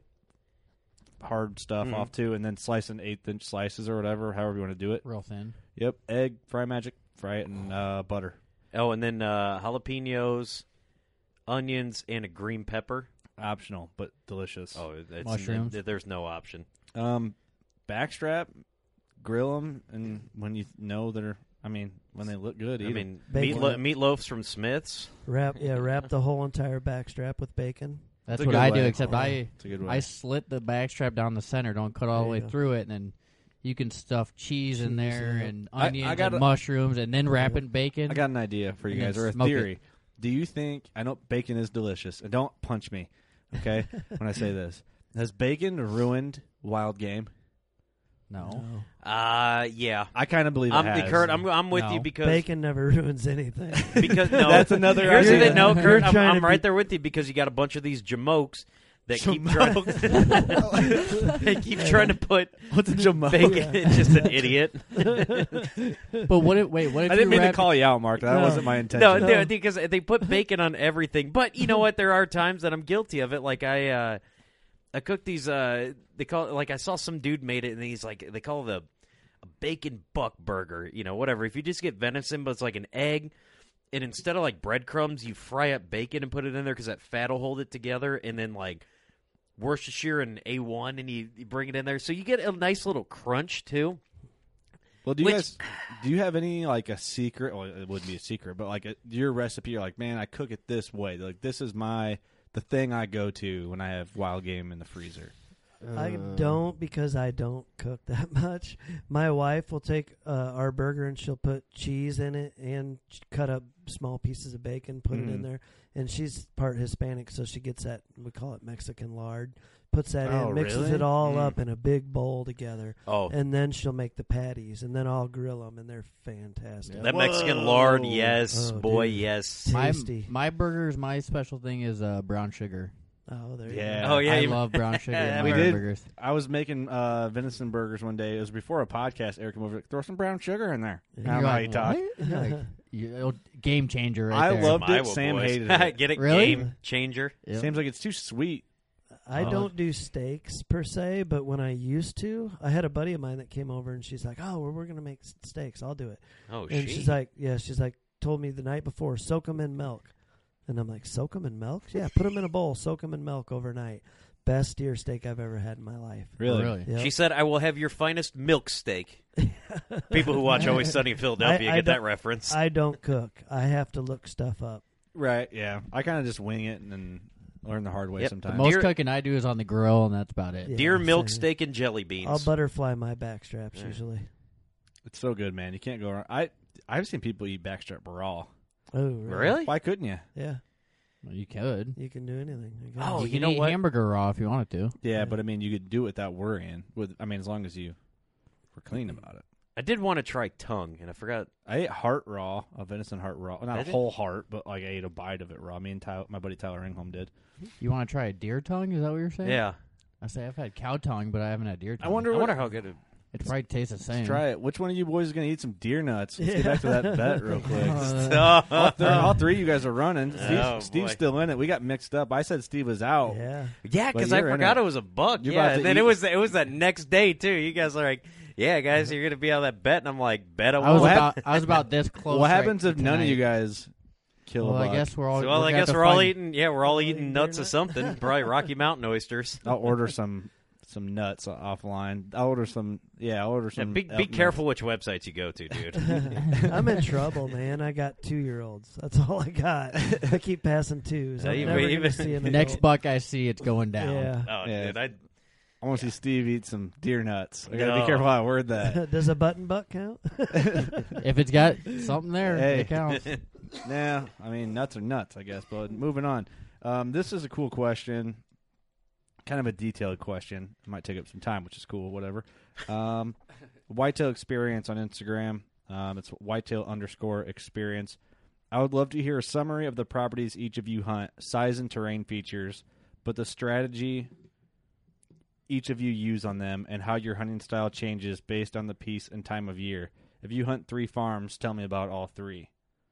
hard stuff Mhm. off too, and then slice in eighth inch slices or whatever, however you want to do it. Real thin. Yep, egg, fry magic, fry it in uh, butter. Oh, and then uh, jalapenos, onions, and a green pepper. Optional, but delicious. Oh, it's, Mushrooms. there- there's no option. Um, backstrap, grill them, and when you know they're, I mean, when they look good, eat I 'em. mean, Bacon. meatlo- meatloafs from Smith's. Wrap yeah, wrap the whole entire backstrap with bacon. That's a what good I way. do, except I It's a good way. I slit the backstrap down the center. Don't cut all There the way you go. through it, and then you can stuff cheese, in Cheese, there yeah. and I- I onions gotta- and mushrooms, and then wrap it in bacon. I got an idea for you You guys, can or a smoke it. theory. Do you think, I know bacon is delicious, and don't punch me, okay, when I say this. Has bacon ruined wild game? no. Uh, yeah. I kind of believe it I'm, has. Kurt, I'm, I'm with No. you because Bacon never ruins anything. because no, That's another Here's the idea. thing, no, You're Kurt, I'm, trying I'm to right be- there with you because you got a bunch of these jamokes that keep trying. they keep trying to put What's a jamoke? bacon. It's just an idiot. But what? If, wait, what if I didn't you mean to wrap- call you out, Mark. That No. wasn't my intention. No, No. no, because they put bacon on everything. But you know what? There are times that I'm guilty of it. Like I, uh, I cooked these. Uh, they call it, like I saw some dude made it, and he's like they call it a, a bacon buck burger. You know, whatever. If you just get venison, but it's like an egg, and instead of like breadcrumbs, you fry up bacon and put it in there because that fat will hold it together, and then like Worcestershire and A one, and you, you bring it in there, so you get a nice little crunch too. Well, do you Which- guys do you have any like a secret? Well, it wouldn't be a secret, but like a, your recipe. You're like, man, I cook it this way. Like this is my the thing I go to when I have wild game in the freezer. I don't because I don't cook that much. My wife will take uh, our burger and she'll put cheese in it and ch- cut up small pieces of bacon, put it in Mhm. there. And she's part Hispanic, so she gets that, we call it Mexican lard, puts that Oh, in, mixes really? it all Mm. up in a big bowl together. Oh, And then she'll make the patties, and then I'll grill them, and they're fantastic. that Mexican lard, Whoa. yes, Oh, boy, dude. yes. My Tasty. my burgers. My special thing is uh, brown sugar. Oh, there you Yeah. go. Oh yeah, I you- love brown sugar in We my did. burgers. I was making uh, venison burgers one day. It was before a podcast. Eric came over, throw some brown sugar in there. I don't You're know how like, you talk. "What?" You're like, you- game changer right I there. love- Some it. Iowa Sam boys. hated it. Get it? Really? Game changer. Yep. Seems like it's too sweet. I Oh. don't do steaks per se, but when I used to, I had a buddy of mine that came over and she's like, "Oh, well, we're gonna make s- steaks. I'll do it." Oh, and she. she's like, "Yeah," she's like, told me the night before, soak them in milk, and I'm like, "Soak them in milk? Yeah, put them in a bowl, soak them in milk overnight." Best deer steak I've ever had in my life. Really? Really? Yep. She said, "I will have your finest milk steak." People who watch Always Sunny in Philadelphia I- I get that don't- reference. I don't cook. I have to look stuff up. Right. Yeah. I kind of just wing it and then learn the hard way Yep. sometimes. Most Deer- cooking I do is on the grill, and that's about it. Yeah, Deer milk same. steak and jelly beans. I'll butterfly my backstraps Yeah. usually. It's so good, man. You can't go wrong. I I've seen people eat backstrap raw. Oh, really? Really? Why couldn't you? Yeah, Well, you could. you can do anything. I guess. Oh, you you can know eat what? hamburger raw if you wanted to. Yeah, Yeah. but I mean, you could do it without worrying. With I mean, as long as you were clean about it. I did want to try tongue, and I forgot. I ate heart raw, a venison heart raw. Not Did a you? whole heart, but like I ate a bite of it raw. Me and Tyler, my buddy Tyler Ingholm did. You want to try a deer tongue? Is that what you're saying? Yeah, I say I've had cow tongue, but I haven't had deer tongue. I wonder I what. wonder how good it. It probably tastes the same. Let's try it. Which one of you boys is going to eat some deer nuts? Let's get Yeah. back to that bet real quick. Uh, all, th- all three of you guys are running. Steve, Oh, Steve's boy. still in it. We got mixed up. I said Steve was out. Yeah. Yeah, But because I you're in forgot it. it was a buck. You're yeah, about to and then eat- it was it was that next day too. You guys are like, yeah, guys, you're gonna be on that bet, and I'm like, bet I I was won't. about I was about this close. What right happens if none of tonight. you guys kill Well, a I buck? guess we're all. So, well, we're I gonna guess have to we're all find- eating. Yeah, we're all eating eating nuts beer of something. Probably Rocky Mountain oysters. I'll order some some nuts offline. I'll order some. Yeah, I'll order Yeah, some. be be elk nuts. careful which websites you go to, dude. I'm in trouble, man. I got two-year-olds. That's all I got. I keep passing twos. Uh, I'm you- never even- gonna see an Next adult. buck I see, it's going down. Yeah. Oh, Yeah. dude, I I want to see Steve eat some deer nuts. I gotta No. be careful how I word that. Does a button buck count? If it's got something there, Hey. it counts. Nah, I mean nuts are nuts, I guess. But moving on. Um, this is a cool question. Kind of a detailed question. It might take up some time, which is cool. Whatever. Um, Whitetail Experience on Instagram. Um, it's whitetail underscore experience. I would love to hear a summary of the properties each of you hunt, size and terrain features, but the strategy each of you use on them and how your hunting style changes based on the piece and time of year. If you hunt three farms, tell me about all three.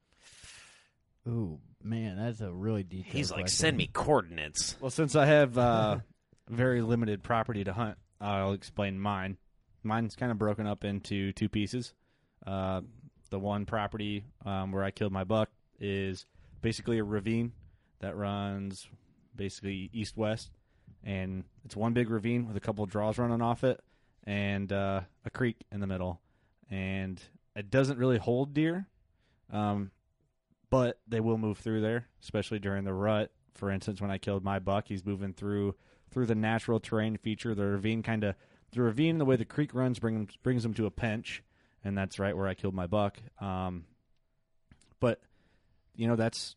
Ooh, man, that's a really detailed. he's like, question. send me coordinates. Well, since I have uh, very limited property to hunt, I'll explain mine. Mine's kind of broken up into two pieces. Uh, the one property um, where I killed my buck is basically a ravine that runs basically east-west, and it's one big ravine with a couple of draws running off it and uh, a creek in the middle. And it doesn't really hold deer, um, but they will move through there, especially during the rut. For instance, when I killed my buck, he's moving through through the natural terrain feature. The ravine kind of the ravine, the way the creek runs, brings brings them to a pinch, and that's right where I killed my buck. Um, but you know, that's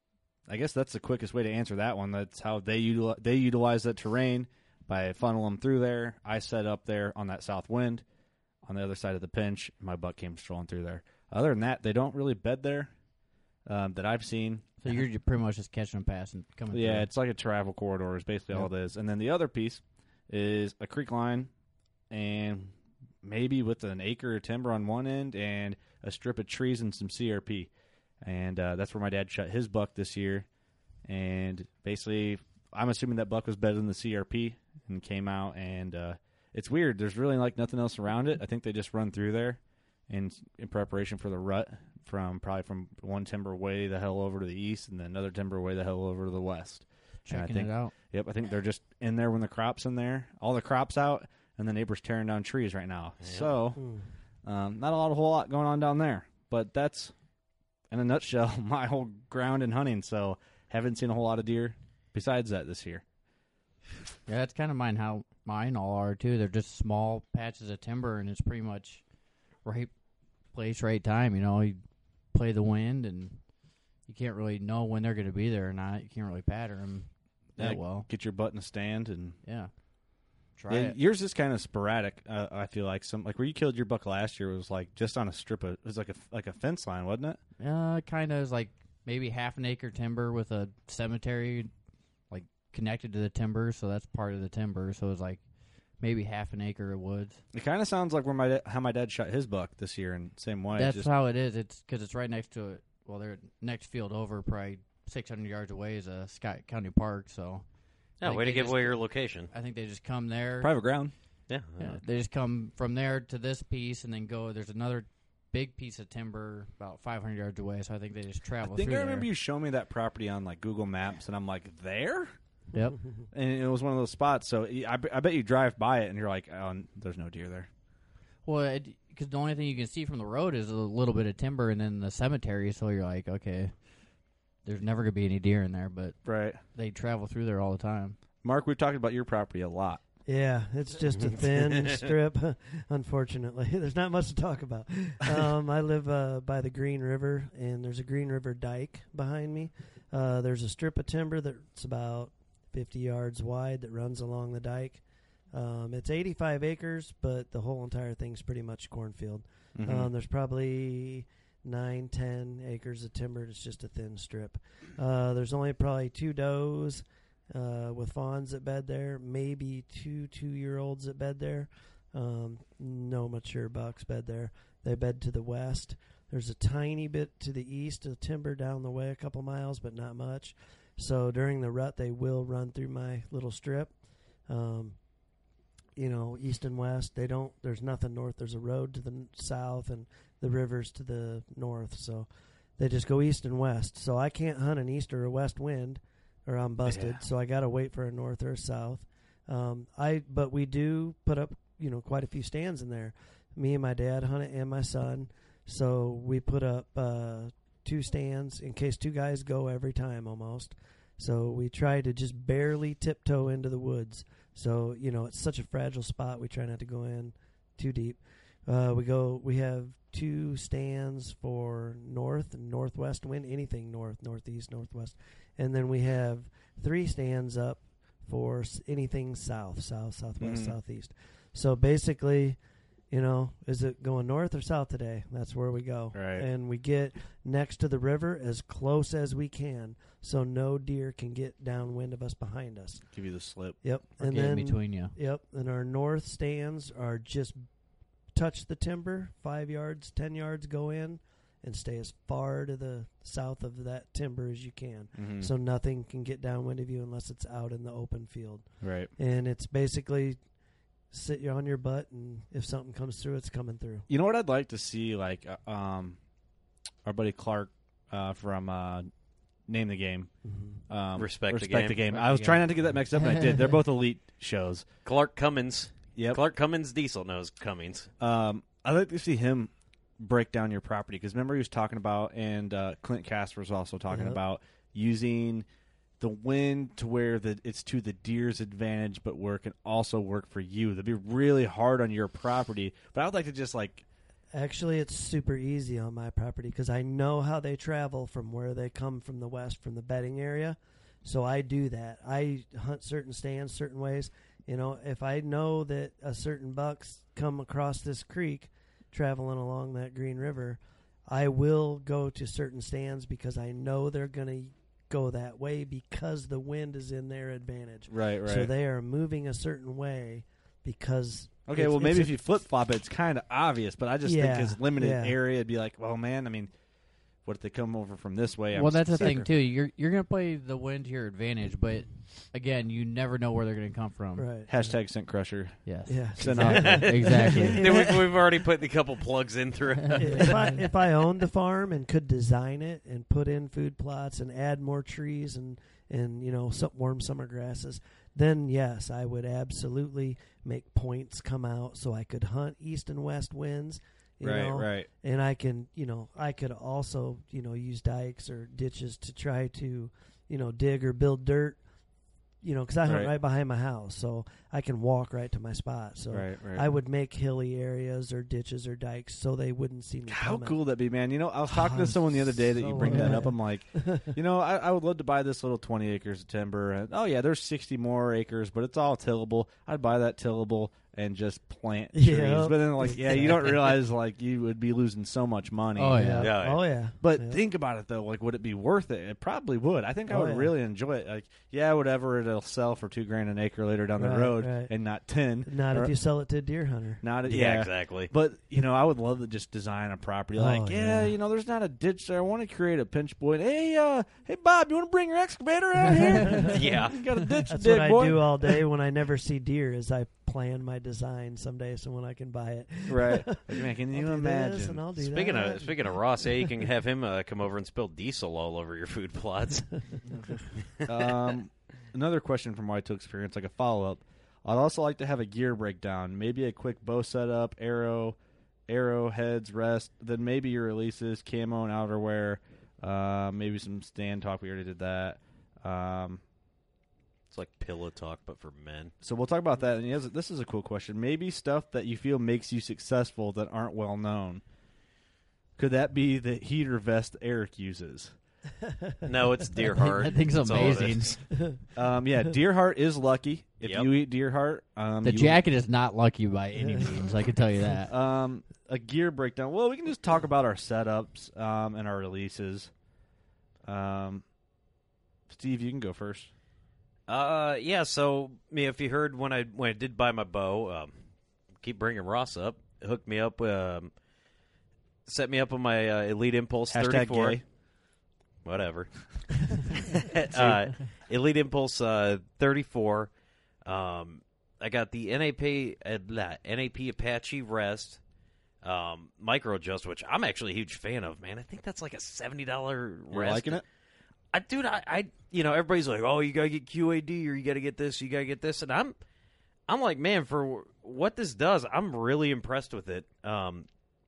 I guess that's the quickest way to answer that one. That's how they utilize they utilize that terrain by funneling them through there. I set up there on that south wind, on the other side of the pinch. My buck came strolling through there. Other than that, they don't really bed there um, that I've seen. So you're just pretty much just catching them passing, coming. Yeah, through. it's like a travel corridor is basically all Yep. it is. And then the other piece is a creek line and maybe with an acre of timber on one end and a strip of trees and some C R P. And uh, that's where my dad shot his buck this year. And basically, I'm assuming that buck was better than the C R P and came out. And uh, it's weird. There's really like nothing else around it. I think they just run through there in, in preparation for the rut from probably from one timber way the hell over to the east and then another timber way the hell over to the west. And I checking think, it out. Yep, I think they're just in there when the crop's in there. All the crop's out, and the neighbor's tearing down trees right now. So, um, not a lot, a whole lot going on down there. But that's, in a nutshell, my whole ground in hunting. So, haven't seen a whole lot of deer besides that this year. Yeah, that's kind of mine. How mine all are too. They're just small patches of timber, and it's pretty much right place, right time. You know, you play the wind, and you can't really know when they're going to be there or not. You can't really pattern them that Yeah, well. Get your butt in a stand and Yeah, try yeah, it. yours is kind of sporadic. Uh, I feel like some like where you killed your buck last year was like just on a strip of it was like a like a fence line, wasn't it? Uh, kind of is like maybe half an acre timber with a cemetery, like connected to the timber. So that's part of the timber. So it's like maybe half an acre of woods. It kind of sounds like where my da- how my dad shot his buck this year in the same way. That's just, how it is. It's because it's right next to it. Well, they're next field over, probably six hundred yards away, is a Scott County Park. So, I Oh, think way to they give just- away your location. I think they just come there. private ground. Yeah. Yeah, they just come from there to this piece, and then go. There's another big piece of timber about five hundred yards away. So I think they just travel. I think through I remember there. you showing me that property on like Google Maps, and I'm like, there? Yep. And it was one of those spots. So I, I bet you drive by it, and you're like, oh, there's no deer there. Well, because the only thing you can see from the road is a little bit of timber, and then the cemetery. So you're like, okay, there's never gonna be any deer in there, but Right. they travel through there all the time. Mark, we've talked about your property a lot. Yeah, it's just a thin strip, unfortunately. There's not much to talk about. Um, I live uh, by the Green River, and there's a Green River dike behind me. Uh, there's a strip of timber that's about fifty yards wide that runs along the dike. Um, it's eighty-five acres, but the whole entire thing's pretty much cornfield. Mhm. Um, there's probably nine, ten acres of timber. It's just a thin strip. Uh, there's only probably two does uh, with fawns that bed there, maybe two two-year-olds that bed there. Um, no mature bucks bed there. They bed to the west. There's a tiny bit to the east of timber down the way, a couple miles, but not much. So during the rut, they will run through my little strip. Um, you know, east and west. They don't. There's nothing north. There's a road to the n- south and the rivers to the north. So they just go east and west. So I can't hunt an east or a west wind, or I'm busted. Yeah. So I got to wait for a north or a south. Um, I but we do put up, you know, quite a few stands in there. Me and my dad hunt it, and my son. So we put up uh, two stands in case two guys go every time almost. So we try to just barely tiptoe into the woods. So, you know, it's such a fragile spot. We try not to go in too deep. Uh, we go. We have two stands for north and northwest wind, anything north, northeast, northwest. And then we have three stands up for s- anything south, south, southwest, Mhm. southeast. So basically, you know, is it going north or south today? That's where we go. Right. And we get next to the river as close as we can so no deer can get downwind of us behind us. Give you the slip. Yep. Or and get in then between you. Yep. And our north stands are just touch the timber, five yards, ten yards, go in, and stay as far to the south of that timber as you can. Mm-hmm. So nothing can get downwind of you unless it's out in the open field. Right. And it's basically sit you on your butt, and if something comes through, it's coming through. You know what I'd like to see, like uh, um, our buddy Clark uh, from uh, Name the Game. Mm-hmm. Um, Respect the Respect Game. the Game. Respect I was the trying Game. not to get that mixed up, and I did. They're both elite shows. Clark Cummins. Yep. Clark Cummins Diesel knows Cummings. Um, I'd like to see him break down your property because remember he was talking about, and uh, Clint Casper was also talking Yep. about using the wind to where the, it's to the deer's advantage, but where it can also work for you. That'd be really hard on your property, but I would like to just like. Actually, it's super easy on my property because I know how they travel from where they come from the west, from the bedding area. So I do that. I hunt certain stands certain ways. You know, if I know that a certain buck's come across this creek traveling along that Green River, I will go to certain stands because I know they're going to go that way because the wind is in their advantage. Right, right. So they are moving a certain way because... Okay, it's- well, maybe it's if a- you flip flop it, it's kind of obvious, but I just Yeah, think it's limited yeah. area. It'd be like, well, man, I mean, what if they come over from this way? I'm Well, that's the stuck. thing too. You're you're gonna play the wind to your advantage, but again, you never know where they're gonna come from. Right. Hashtag Scent Crusher. Yes. Yeah. Send off. Exactly. we, we've already put a couple plugs in through it. if I if I owned the farm and could design it and put in food plots and add more trees and and you know some warm summer grasses, then yes, I would absolutely make points come out so I could hunt east and west winds. You Right, know, right. and I can, you know, I could also, you know, use dikes or ditches to try to, you know, dig or build dirt, you know, because I hunt Right. right behind my house, so I can walk right to my spot. So Right, right. I would make hilly areas or ditches or dikes so they wouldn't see me. How coming. cool would that be, man? You know, I was talking Oh, to someone the other day that you so bring that would. up. I'm like, you know, I, I would love to buy this little twenty acres of timber. And, oh, yeah, there's sixty more acres, but it's all tillable. I'd buy that tillable and just plant trees. Yep. But then, like, yeah, you don't realize, like, you would be losing so much money. Oh, yeah. Yeah. Oh yeah. But Yeah. think about it, though. Like, would it be worth it? It probably would. I think I Oh, would yeah. really enjoy it. Like, yeah, whatever, it'll sell for two grand an acre later down the Right, road right. and not ten. Not Or- if you sell it to a deer hunter. Not, Yeah, yeah, exactly. But, you know, I would love to just design a property. Like, Oh, yeah, yeah. you know, there's not a ditch there. I want to create a pinch point. Hey, uh, hey, Bob, you want to bring your excavator out here? Yeah. You got a ditch to That's dig, what I boy. do all day when I never see deer. Is I plan my design someday so when I can buy it. Right. Like, man, can I'll you do imagine? This and I'll do Speaking that. of speaking of Ross, yeah, you can have him uh, come over and spill diesel all over your food plots. um, another question from White to Experience, like a follow up. I'd also like to have a gear breakdown, maybe a quick bow setup, arrow, arrow heads, rest, then maybe your releases, camo and outerwear, uh, maybe some stand talk. We already did that. Um, It's like pillow talk, but for men. so we'll talk about that. And he has, this is a cool question. Maybe stuff that you feel makes you successful that aren't well known. Could that be the heater vest Eric uses? No, it's deer heart. I think it's That's all it amazing. is. Um, yeah, deer heart is lucky. If Yep. you eat deer heart, um, The you- jacket is not lucky by any means. I can tell you that. Um, a gear breakdown. Well, we can just talk about our setups um, and our releases. Um, Steve, you can go first. Uh, yeah. So, I mean, if you heard when I when I did buy my bow, um, keep bringing Ross up. Hooked me up. Um, set me up on my uh, Elite Impulse Hashtag thirty-four. gay. Whatever. uh, Elite Impulse uh, thirty-four. Um, I got the N A P uh, N A P Apache Rest um, micro adjust, which I'm actually a huge fan of. Man, I think that's like a seventy dollar You're rest. liking it? I, dude, I, I, you know, everybody's like, oh, you gotta get Q A D or you gotta get this, you gotta get this, and I'm, I'm like, man, for what this does, I'm really impressed with it. Um,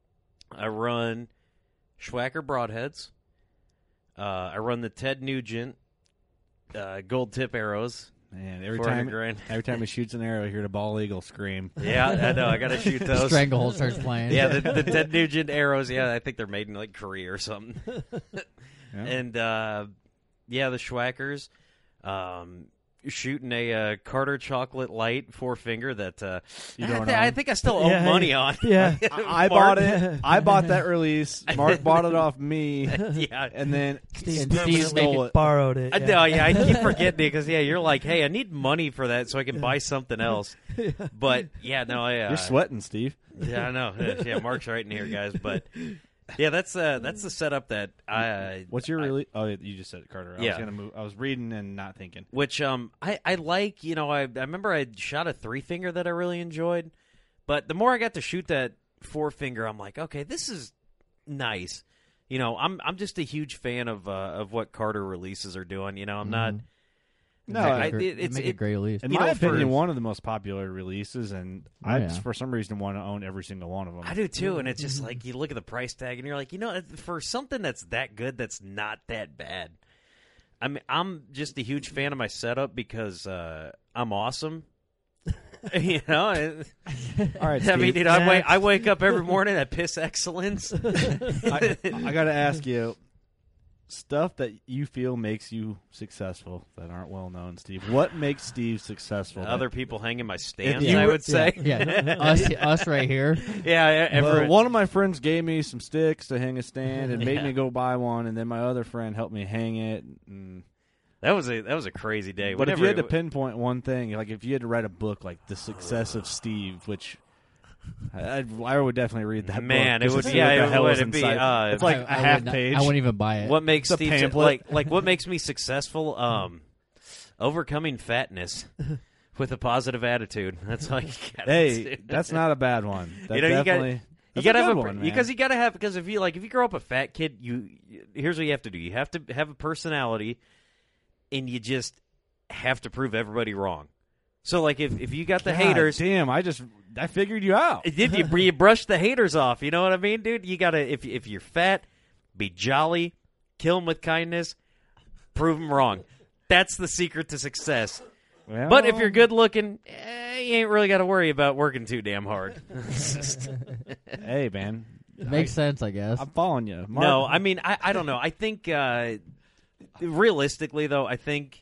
I run Schwacker broadheads. Uh, I run the Ted Nugent uh, gold tip arrows. Man, every four hundred time, grain. every time he shoots an arrow, you hear the ball eagle scream. Yeah, I know. I gotta shoot those. Stranglehold starts playing. Yeah, the, the Ted Nugent arrows. Yeah, I think they're made in like Korea or something. Yeah. And uh, yeah, the Schwackers. Um, shooting a uh, Carter Chocolate Light four finger that uh, You I, don't th- own? I think I still owe Yeah, money yeah. on. Yeah. I, I Mark- bought it. I bought that release. Mark bought it off me, Yeah. and then Steve And permanently Steve stole it. borrowed it. I know, yeah, I keep forgetting it because yeah, you're like, hey, I need money for that so I can buy something else. But yeah, no, I, uh, You're sweating, Steve. Yeah, I know. Yeah, Mark's right in here, guys. But yeah, that's uh, that's the setup that I. Uh, What's your I- release? Oh, you just said it, Carter. I Yeah. was gonna move. I was reading and not thinking. Which um, I I like. You know, I I remember I shot a three finger that I really enjoyed, but the more I got to shoot that four finger, I'm like, okay, this is nice. You know, I'm I'm just a huge fan of uh, of what Carter releases are doing. You know, I'm not. No, Make I- a gr- it- it's- make it- a great release. In You my know, for- opinion, one of the most popular releases, and Oh, I yeah. just for some reason want to own every single one of them. I do too, and it's just like you look at the price tag, and you're like, you know, for something that's that good, that's not that bad. I mean, I'm just a huge fan of my setup because uh, I'm awesome. you know, and- All right, I mean, Steve. dude, I wake I wake up every morning, I piss excellence. I, I got to ask you, stuff that you feel makes you successful that aren't well known, Steve. What makes Steve successful? Other people hanging my stands, you I were- would say. Yeah, us, us right here. Yeah, yeah, Well, every- one of my friends gave me some sticks to hang a stand and made Yeah. me go buy one, and then my other friend helped me hang it. And, that was a that was a crazy day. but if Whenever you had to it- pinpoint one thing, like if you had to write a book like The Success of Steve, which I, I would definitely read that Man, book. it just would- to see yeah, what the it hell would. is It'd be, inside. uh, it's like I- a I half would not- page. I wouldn't even buy it. what makes It's a Steve pamphlet. like like what makes me successful? Um, overcoming fatness with a positive attitude. That's all you got. Hey, that's not a bad one. That you know, you got definitely. you that's got to a have good a one, man. because you got to have because if you like if you grow up a fat kid, you here's what you have to do. You have to have a personality, and you just have to prove everybody wrong. So like if if you got the God haters, Damn, I just I figured you out. did you you brush the haters off? You know what I mean, dude? You gotta if if you're fat, be jolly, kill them with kindness, prove them wrong. That's the secret to success. Well, But if you're good looking, eh, you ain't really got to worry about working too damn hard. hey, man, Makes sense, I guess. I'm following you. Mark, No, I mean I I don't know. I think uh, realistically though, I think.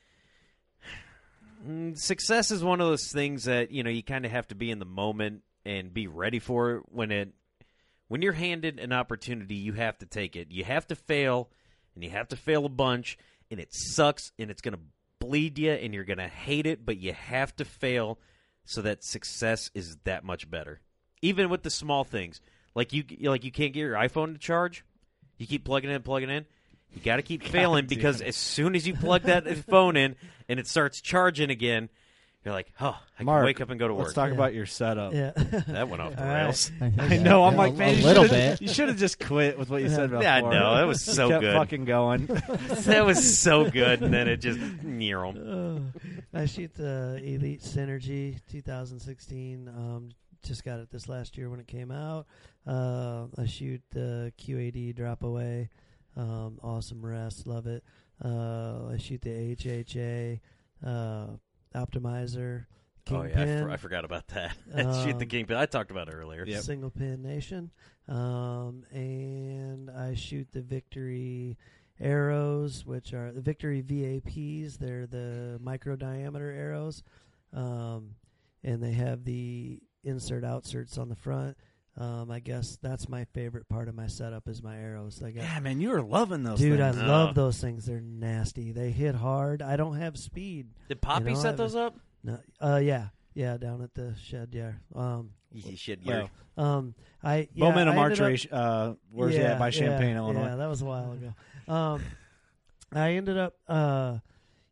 Mm, Success is one of those things that you know you kind of have to be in the moment and be ready for it when it when you're handed an opportunity. You have to take it. You have to fail, and you have to fail a bunch, and it sucks, and it's going to bleed you, and you're going to hate it. But you have to fail so that success is that much better. Even with the small things, like you like you can't get your iPhone to charge. You keep plugging in, plugging in. You got to keep failing because as soon as you plug that phone in and it starts charging again, you're like, oh, I Mark, can wake up and go to let's work. talk Yeah. about your setup. Yeah. That went off the All right. rails. I know. I'm like, a, man, a you little should've- bit. You should have just quit with what you said before. Yeah, I know. That was so You kept good. fucking going. That was so good, and then it just near 'em. Oh, I shoot the Elite Synergy twenty sixteen. Um, just got it this last year when it came out. Uh, I shoot the Q A D Drop Away. Um, awesome rest, love it. Uh, I shoot the H H A uh, Optimizer. Oh yeah, I, Kingpin, for, I forgot about that. Um, Shoot the Kingpin. I talked about it earlier. Yep. Single Pin Nation. Um, and I shoot the Victory arrows, which are the Victory V A Ps. They're the micro diameter arrows. Um, and they have the insert outserts on the front. Um, I guess that's my favorite part of my setup is my arrows. I got, Yeah, man, you were loving those dude, things. I Oh. love those things. They're nasty. They hit hard. I don't have speed. Did Poppy You know, set I- those up? No, uh, yeah, yeah, down at the shed. Yeah. Um, You should. Well, You're, um, I yeah, Momentum I Archery. ended up- Uh, where's yeah, that? By Champaign, yeah, Illinois. Yeah, that was a while ago. Um, I ended up, uh,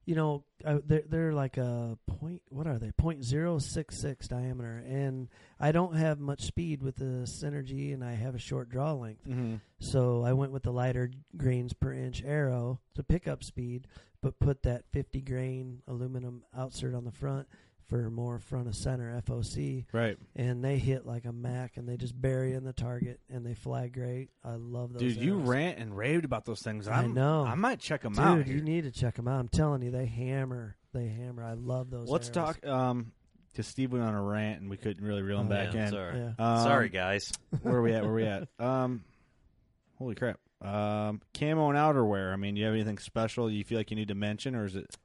you know, uh, they're they're like a point. What are they? Point zero six six diameter, and I don't have much speed with the Synergy, and I have a short draw length. Mm-hmm. So I went with the lighter grains per inch arrow to pick up speed, but put that fifty grain aluminum outsert on the front for more front of center F O C. Right. And they hit like a Mac, and they just bury in the target, and they fly great. I love those. Dude, you arrows. rant and raved about those things. I I'm, know. I might check them Dude, out. you need to check them out. I'm telling you, they hammer. They hammer. I love those. Let's arrows. talk. Um, because Steve went on a rant and we couldn't really reel him Oh, back yeah, in. sorry. Yeah. Um, Sorry, guys. Where are we at? Where are we at? Um, holy crap. Um, camo and outerwear. I mean, do you have anything special you feel like you need to mention, or is it?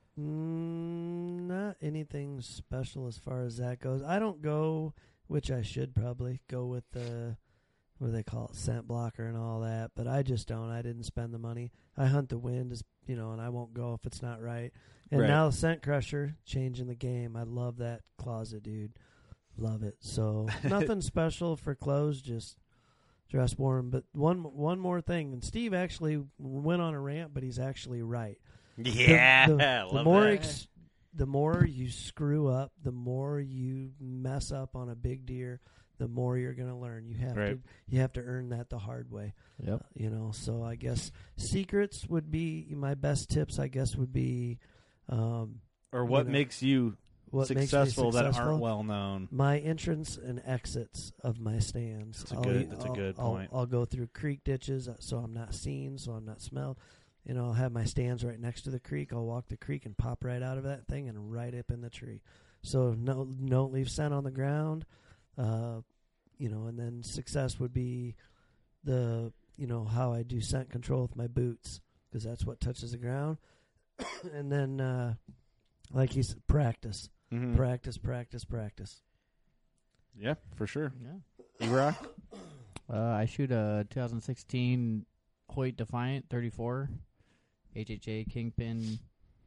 Mm, not anything special as far as that goes. I don't go, which I should probably go with the, what do they call it, scent blocker and all that. But I just don't. I didn't spend the money. I hunt the wind, as you know, and I won't go if it's not right. And Right. now the Scent Crusher changing the game. I love that closet, dude. Love it. So nothing special for clothes, just dress warm. But one one more thing, and Steve actually went on a rant, but he's actually right. Yeah, The, the, the love more that. ex, the more you screw up, the more you mess up on a big deer, the more you're going to learn. You have Right. to you have to earn that the hard way. Yep. Uh, you know, so I guess secrets would be my best tips. I guess would be um, Or what You know, makes you what successful, makes me that successful. aren't well known? My entrance and exits of my stands. That's a I'll good- e- that's a I'll- good I'll- point. I'll go through creek ditches uh, so I'm not seen, so I'm not smelled. You know, I'll have my stands right next to the creek. I'll walk the creek and pop right out of that thing and right up in the tree. So no, don't leave scent on the ground. Uh, you know, and then success would be the, you know, how I do scent control with my boots, because that's what touches the ground. And then, uh, like he said, practice. Mm-hmm. Practice, practice, practice. Yeah, for sure. Yeah. E-Rock? Uh, I shoot a twenty sixteen Hoyt Defiant thirty-four, H H A Kingpin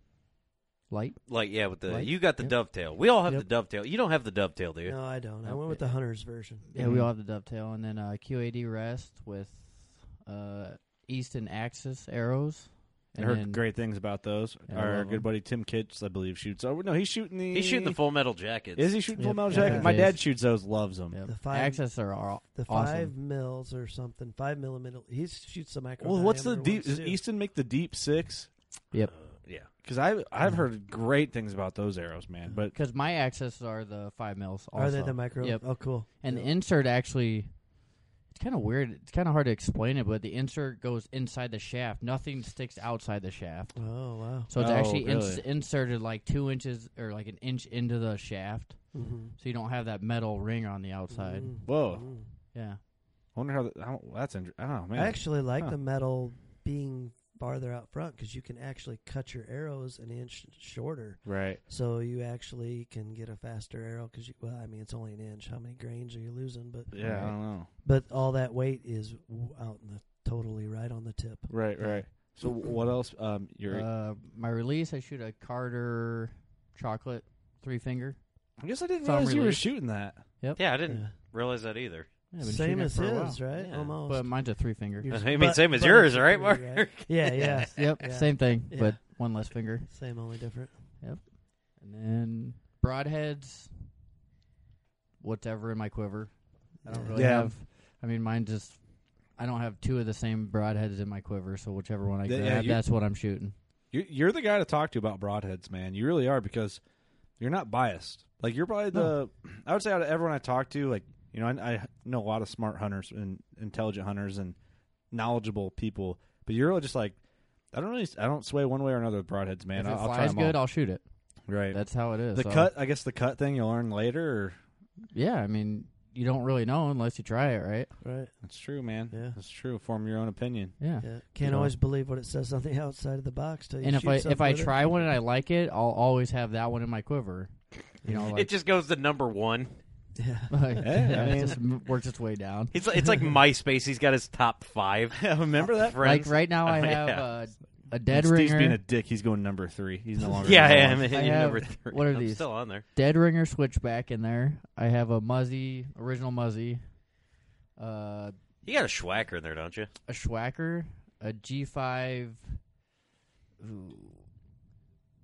Light. Like, yeah, with the Right. you got the Yep. dovetail. We all have Yep. the dovetail. You don't have the dovetail, do you? No, I don't. I Okay. went with the Hunter's version. Yeah, we all have the dovetail, and then uh, Q A D Rest with uh, Easton Axis arrows. I And heard then- great things about those. Yeah, I Our love good them. buddy Tim Kitts, I believe, shoots. Oh no, he's shooting the. He's shooting the Full Metal Jackets. Is he shooting Full Yep. Metal Yeah. Jacket? My It dad is. shoots those, loves them. Yep. The five- Axis are all The awesome. five mils or something, five millimeter. He shoots the micro. Well, what's the diameter deep? ones, Does too. Easton make the deep six? Yep. Yeah. Because I I've heard great things about those arrows, man. But Because my Axis are the five mils. Also. Are they the micro? Yep. Oh, cool. And Yep. the insert actually, it's kind of weird. It's kind of hard to explain it, but the insert goes inside the shaft. Nothing sticks outside the shaft. Oh wow. So it's Oh, actually ins- really? inserted like two inches or like an inch into the shaft. Mm-hmm. So you don't have that metal ring on the outside. Mm. whoa, Mm. Yeah. I wonder how, that, how that's interesting. Oh man, I actually like Huh. the metal being farther out front because you can actually cut your arrows an inch shorter. right. So you actually can get a faster arrow because, well, I mean, it's only an inch. How many grains are you losing? But Yeah, I don't know. but all that weight is w- out in the totally right on the tip. Right, right. So what else? Um, you're. Uh, my release, I shoot a Carter chocolate three finger. I guess I didn't some realize you were release. shooting that. Yeah, I didn't Yeah. realize that either. Yeah, I've been Same shooting it as for a while. his, right? Yeah. Almost. But mine's a three finger. Yours- I mean, but- same as but yours, it's a right, three, Mark? right? Yeah, yeah. Yep, Yeah. same thing, Yeah. but one less finger. Same, only different. And then broadheads, whatever in my quiver. I don't really Yeah. have. I mean, mine just. I don't have two of the same broadheads in my quiver, so whichever one I Yeah, grab, you- that's what I'm shooting. You're, you're the guy to talk to about broadheads, man. You really are, because you're not biased. Like, you're probably the. I would say out of everyone I talk to, like, you know, I, I know a lot of smart hunters and intelligent hunters and knowledgeable people, but you're really just like, I don't really, I don't sway one way or another with broadheads, man. if I'll, it I'll try flies them good, all. I'll shoot it. Right. That's how it is. the so- cut, I guess the cut thing you'll learn later. Or, Yeah, I mean, you don't really know unless you try it, right? Right. that's true, man. Yeah. That's true. Form your own opinion. Yeah. Yeah. Can't know. always believe what it says on the outside of the box till you And if shoot I if something I with it. try one and I like it, I'll always have that one in my quiver. You know, like It just goes to number one. Yeah. like, Hey, yeah, I it mean- just m- works its way down. It's like, it's like MySpace. He's got his top five. Remember that? friends. Like right now, I Oh, have yeah. uh, a dead And Steve's ringer, being a dick. He's going number three. He's no longer. Yeah, I number am. one. I You're have- number three. what are I'm these? still on there. dead ringer switchback in there. I have a Muzzy, original Muzzy, uh, You got a Schwacker in there, don't you? a Schwacker, a G five. Ooh,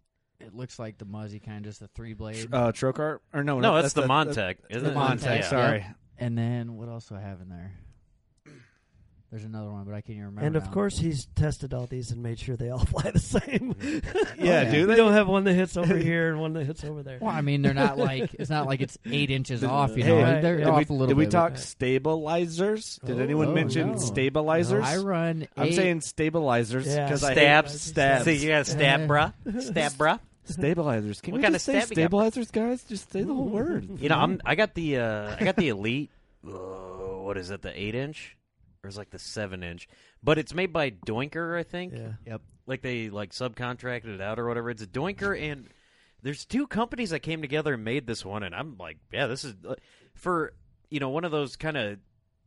It looks like the Muzzy kind, just a three blade. Uh, Trocart? Or no, No, no that's the that- Montec, that- isn't the it? Montec, Yeah. sorry. Yep. And then what else do I have in there? There's another one, but I can't even remember. And of now. course, he's tested all these and made sure they all fly the same. Yeah, yeah. do You they? don't have one that hits over here and one that hits over there. Well, I mean, they're not like it's not like it's eight inches Did- off. You hey, know, right. they're Did off we, a little did bit. we talk but- stabilizers? Did Oh, anyone oh, mention no. stabilizers? I run. I'm eight, saying stabilizers Yeah. because I Stabs. hate stabs. See, you got stab, bruh. Stab, bruh. Stabilizers. Can What we kind just of say stab you got? stabilizers, guys? Just say the whole word. You know, I'm. I got the. Uh, I got the Elite. Uh, what is it? The eight inch, or is it like the seven inch? But it's made by Doinker, I think. Yeah. Yep. Like they like subcontracted it out or whatever. It's a Doinker, and there's two companies that came together and made this one, and I'm like, yeah, this is uh, for you know one of those kind of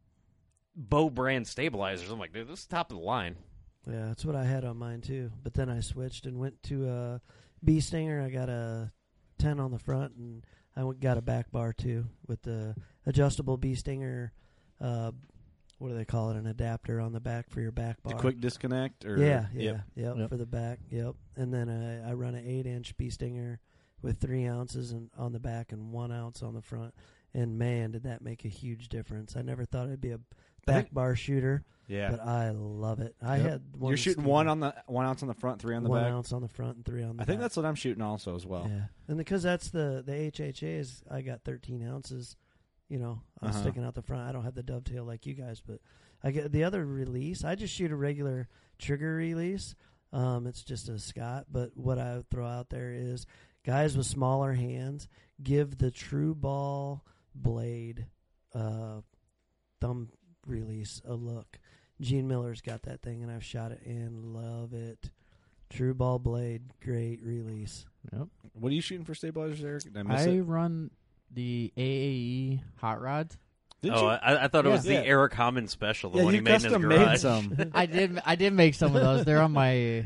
Bow brand stabilizers. I'm like, dude, this is top of the line. Yeah, that's what I had on mine too. But then I switched and went to a Bee Stinger. I got a ten on the front, and I went, got a back bar too with the adjustable Bee Stinger. Uh, what do they call it? An adapter on the back for your back The bar. quick disconnect? Or, Yeah, yeah, Yep. yep, Yep. for the back. Yep. And then I, I run an eight inch Bee Stinger with three ounces and on the back and one ounce on the front. And man, did that make a huge difference! I never thought I'd be a back think- bar shooter. Yeah. But I love it. I Yep. had one. You're shooting Steve- one on the one ounce on the front, three on the one back. ounce on the front and three on the I think back. that's what I'm shooting also as well. Yeah, and because that's the the H H A is I got thirteen ounces. You know, I'm Uh-huh. sticking out the front. I don't have the dovetail like you guys, but I get the other release. I just shoot a regular trigger release. Um, it's just a Scott, but what I would throw out there is guys with smaller hands give the True Ball blade uh, thumb release a look. Gene Miller's got that thing, and I've shot it and love it. True Ball blade, great release. Yep. What are you shooting for stabilizers, Eric? Did I miss I it? run the A A E hot rods. Did oh, you? I, I thought it was Yeah. the Eric Hammond special, the yeah, one you he made in his custom garage. made some. I did. I did make some of those. They're on my. Ooh,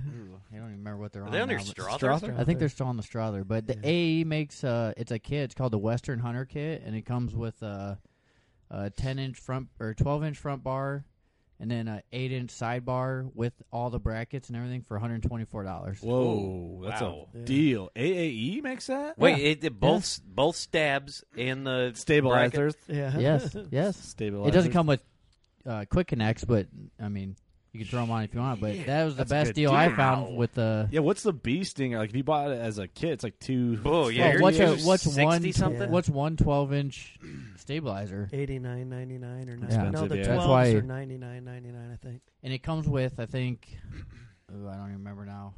I don't even remember what they're Are on. they on now, your but- Strother? Strother? I think they're still on the Strother, but the Yeah. A A E makes uh, it's a kit. It's called the Western Hunter Kit, and it comes with a, a ten inch front or twelve inch front bar, and then a eight inch sidebar with all the brackets and everything for one hundred twenty four dollars. Whoa, that's wow. a Yeah. deal. A A E makes that? Wait, Yeah. it, it both both stabs and the Stabilizers. Yeah. Yes, yes. Stabilizers. It doesn't come with uh, quick connects, but I mean, you can throw them on if you want. But that was the That's a best good deal deal. I found with the. Yeah, what's the Bee Stinger? Like, if you bought it as a kit, it's like two. Oh, yeah. Well, you're what's a, using what's sixty one something? what's one twelve inch stabilizer? eighty-nine ninety-nine or Yeah. nine. No, the Expensive, yeah. twelves That's why- are ninety-nine ninety-nine, I think. And it comes with, I think, ooh, I don't even remember now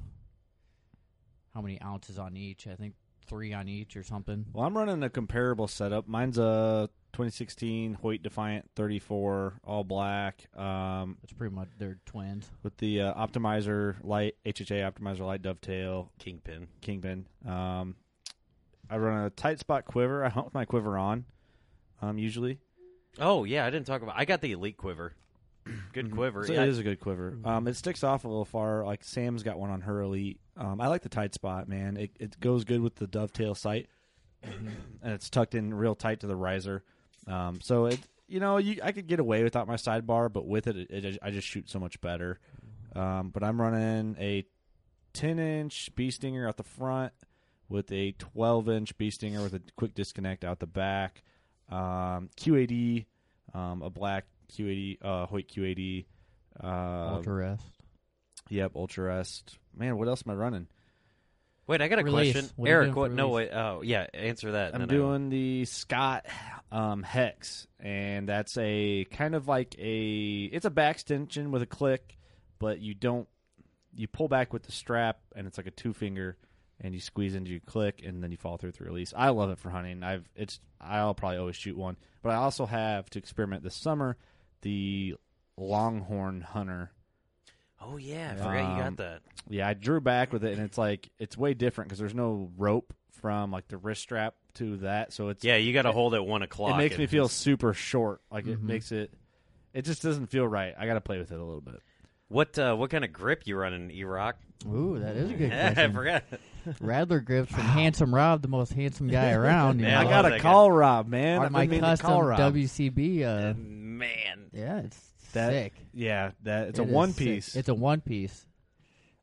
how many ounces on each. I think three on each or something. Well, I'm running a comparable setup. Mine's a twenty sixteen Hoyt Defiant thirty-four, all black, um, It's pretty much they're twins. with the uh, optimizer light, H H A optimizer light dovetail, Kingpin. Kingpin. Um, I run a tight spot quiver. I hunt with my quiver on, um, usually. Oh yeah, I didn't talk about. I got the Elite quiver. Good quiver. So Yeah. it is a good quiver. Um, it sticks off a little far. Like Sam's got one on her Elite. Um, I like the tight spot, man. It it goes good with the dovetail sight, and it's tucked in real tight to the riser. Um, so it, you know, you, I could get away without my sidebar, but with it, it, it I just shoot so much better. Um, but I'm running a ten inch Bee Stinger out the front with a twelve inch Bee Stinger with a quick disconnect out the back. Um, Q eighty, um, a black Q eighty, uh, Hoyt Q eighty. Uh, Ultra Rest. Yep, Ultra Rest. Man, what else am I running? Wait, I got a Release. question. What are you Eric, doing for what? No, release? wait. Oh, yeah. Answer that. and I'm then I- doing the Scott um, Hex, and that's a kind of like a it's a back extension with a click, but you don't you pull back with the strap, and it's like a two finger, and you squeeze into your click, and then you follow through with the release. I love it for hunting. I've it's I'll probably always shoot one, but I also have to experiment this summer the Longhorn Hunter. Oh yeah, I forgot you Um, got that. Yeah, I drew back with it, and it's like it's way different because there's no rope from like the wrist strap to that, so it's Yeah, you got to hold at one o'clock. it makes and- me feel super short. Like it Mhm. makes it, it just doesn't feel right. I got to play with it a little bit. What uh, what kind of grip you running, E-Rock? Ooh, that is a good I question. forgot. Rattler grips from Handsome Rob, the most handsome guy around. You Yeah, I know? love got that a guy. call, Rob, man. On I've my been meaning to call custom Rob. W C B. Uh, Man, yeah, it's That- sick. Yeah, that it's It a is one sick. piece. It's a one piece.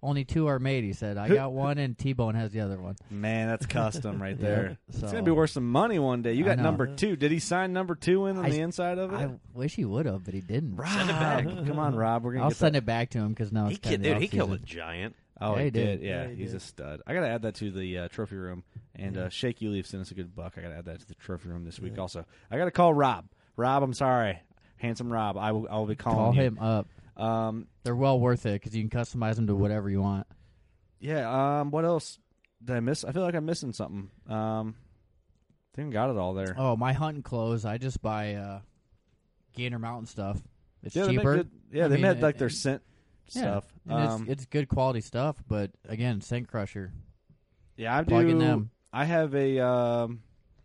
only two are made. He said, I got one, and T-Bone has the other one. Man, that's custom right there. Yeah, so- It's gonna be worth some money one day. You I got know. number two. Did he sign number two in on I- the inside of it? I wish he would have, but he didn't. Rob, Send it back. come on, Rob. We're gonna I'll get send that. it back to him because now He, it's ki- kind dude, of he killed a giant. Oh, Yeah, he he did. did. Yeah, Yeah, he he's did. a stud. I gotta add that to the uh, trophy room. And Yeah. uh, Shaky Leaf sent us a good buck. I gotta add that to the trophy room this week. Yeah. Also, I gotta call Rob. Rob, I'm sorry, handsome Rob. I will. I will be calling Call you. him up. Um, They're well worth it because you can customize them to whatever you want. yeah. Um, what else did I miss? I feel like I'm missing something. Um, I think I got it all there. Oh, my hunting clothes. I just buy uh, Gander Mountain stuff. It's yeah, they make cheaper. good- yeah, I they mean, made like it- their it- scent yeah, stuff. and Um, it's, it's good quality stuff, but again, Scent Crusher. yeah, I plug do. in them. I have a um,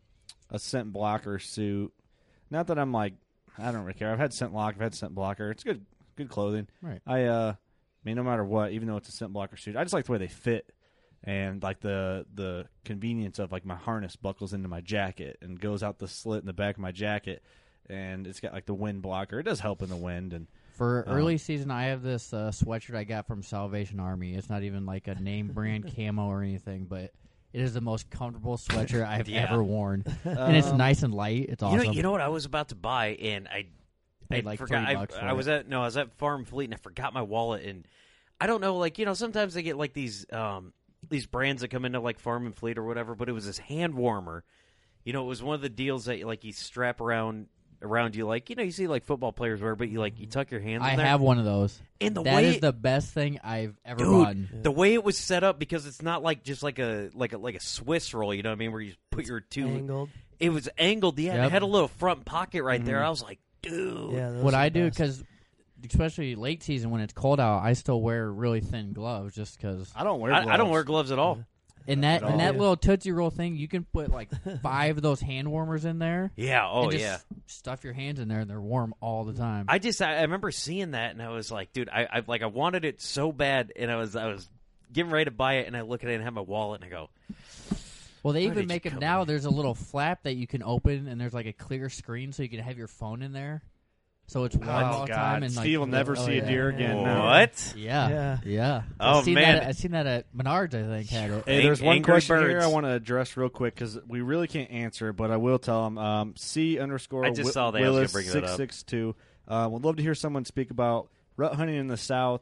a scent blocker suit. Not that I'm like, I don't really care. I've had scent lock. I've had scent blocker. It's good, good clothing. Right. I uh, I mean, no matter what, even though it's a scent blocker suit, I just like the way they fit, and like the the convenience of like my harness buckles into my jacket and goes out the slit in the back of my jacket, and it's got like the wind blocker. It does help in the wind, and For Um, early season, I have this uh, sweatshirt I got from Salvation Army. It's not even like a name brand camo or anything, but it is the most comfortable sweatshirt I've Yeah. ever worn, and it's Um, nice and light. It's awesome. You know, you know what I was about to buy, and I, I Paid like forgot. three I, bucks for I was it. at no, I was at Farm Fleet, and I forgot my wallet. And I don't know, like you know, sometimes they get like these um these brands that come into like Farm and Fleet or whatever. But it was this hand warmer. You know, it was one of the deals that like you strap around around you, like you know, you see like football players wear, but you like you tuck your hands. I in there. have one of those. And the That way is the best thing I've ever Dude, gotten. the way it was set up, because it's not like just like a like a like a Swiss roll, you know what I mean, where you put your two. Angled. It was angled, yeah. and Yep. It had a little front pocket right there. Mhm. I was like, dude, Yeah, those What are I the do, best. because especially late season when it's cold out, I still wear really thin gloves just because. I don't wear. I, I don't gloves. wear gloves at all. In that At in that all. little Tootsie Roll thing, you can put like five of those hand warmers in there. Yeah, oh and just yeah. stuff your hands in there, and they're warm all the time. I just I, I remember seeing that, and I was like, dude, I, I like I wanted it so bad, and I was I was getting ready to buy it, and I look at it and have my wallet, and I go, Well, they Where even did make you them come now. in? There's a little flap that you can open, and there's like a clear screen, so you can have your phone in there. So it's warm all Oh the God, time. And Steve will like, never oh, see yeah. a deer again. now. what? Yeah, Yeah. yeah. Oh, I've seen man. that. I've seen that at Menards. I think had it. Hey, there's Ang- one angry question here birds. I want to address real quick because we really can't answer it, but I will tell them. Um, C underscore I just Wi- saw that. I was gonna Willis bring that six up. six two. Uh, would love to hear someone speak about rut hunting in the South.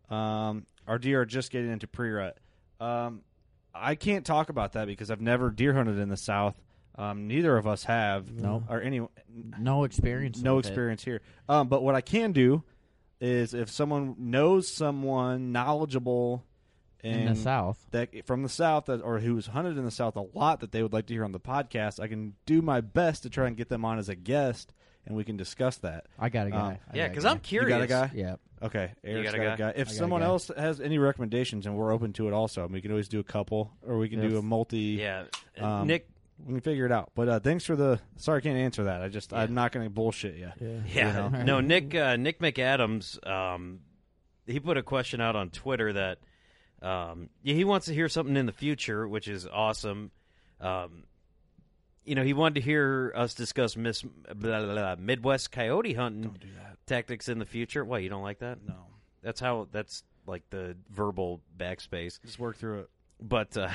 Um, our deer are just getting into pre-rut. Um, I can't talk about that because I've never deer hunted in the South. Um, neither of us have. No. or any No experience. no with it. experience here. Um, but what I can do is if someone knows someone knowledgeable in the South. that from the South that, or who's hunted in the South a lot that they would like to hear on the podcast, I can do my best to try and get them on as a guest, and we can discuss that. I got a guy. Um, I Yeah, got a because guy. I'm curious. You got a guy? Yeah. Okay, Eric's got got, a a guy? guy. If I got a someone guy. else has any recommendations, and we're open to it also, we can always do a couple, or we can If- do a multi. Yeah, Um, Nick. we can figure it out. But uh, thanks for the. Sorry, I can't answer that. I just Yeah. I'm not going to bullshit you. Yeah. Yeah, you know? no, Nick. Uh, Nick McAdams. Um, he put a question out on Twitter that um, yeah, he wants to hear something in the future, which is awesome. Um, you know, he wanted to hear us discuss Miss blah, blah, blah, Midwest coyote hunting Don't do that. tactics in the future. What, you don't like that? No, That's how. That's like the verbal backspace. just work through it. But uh,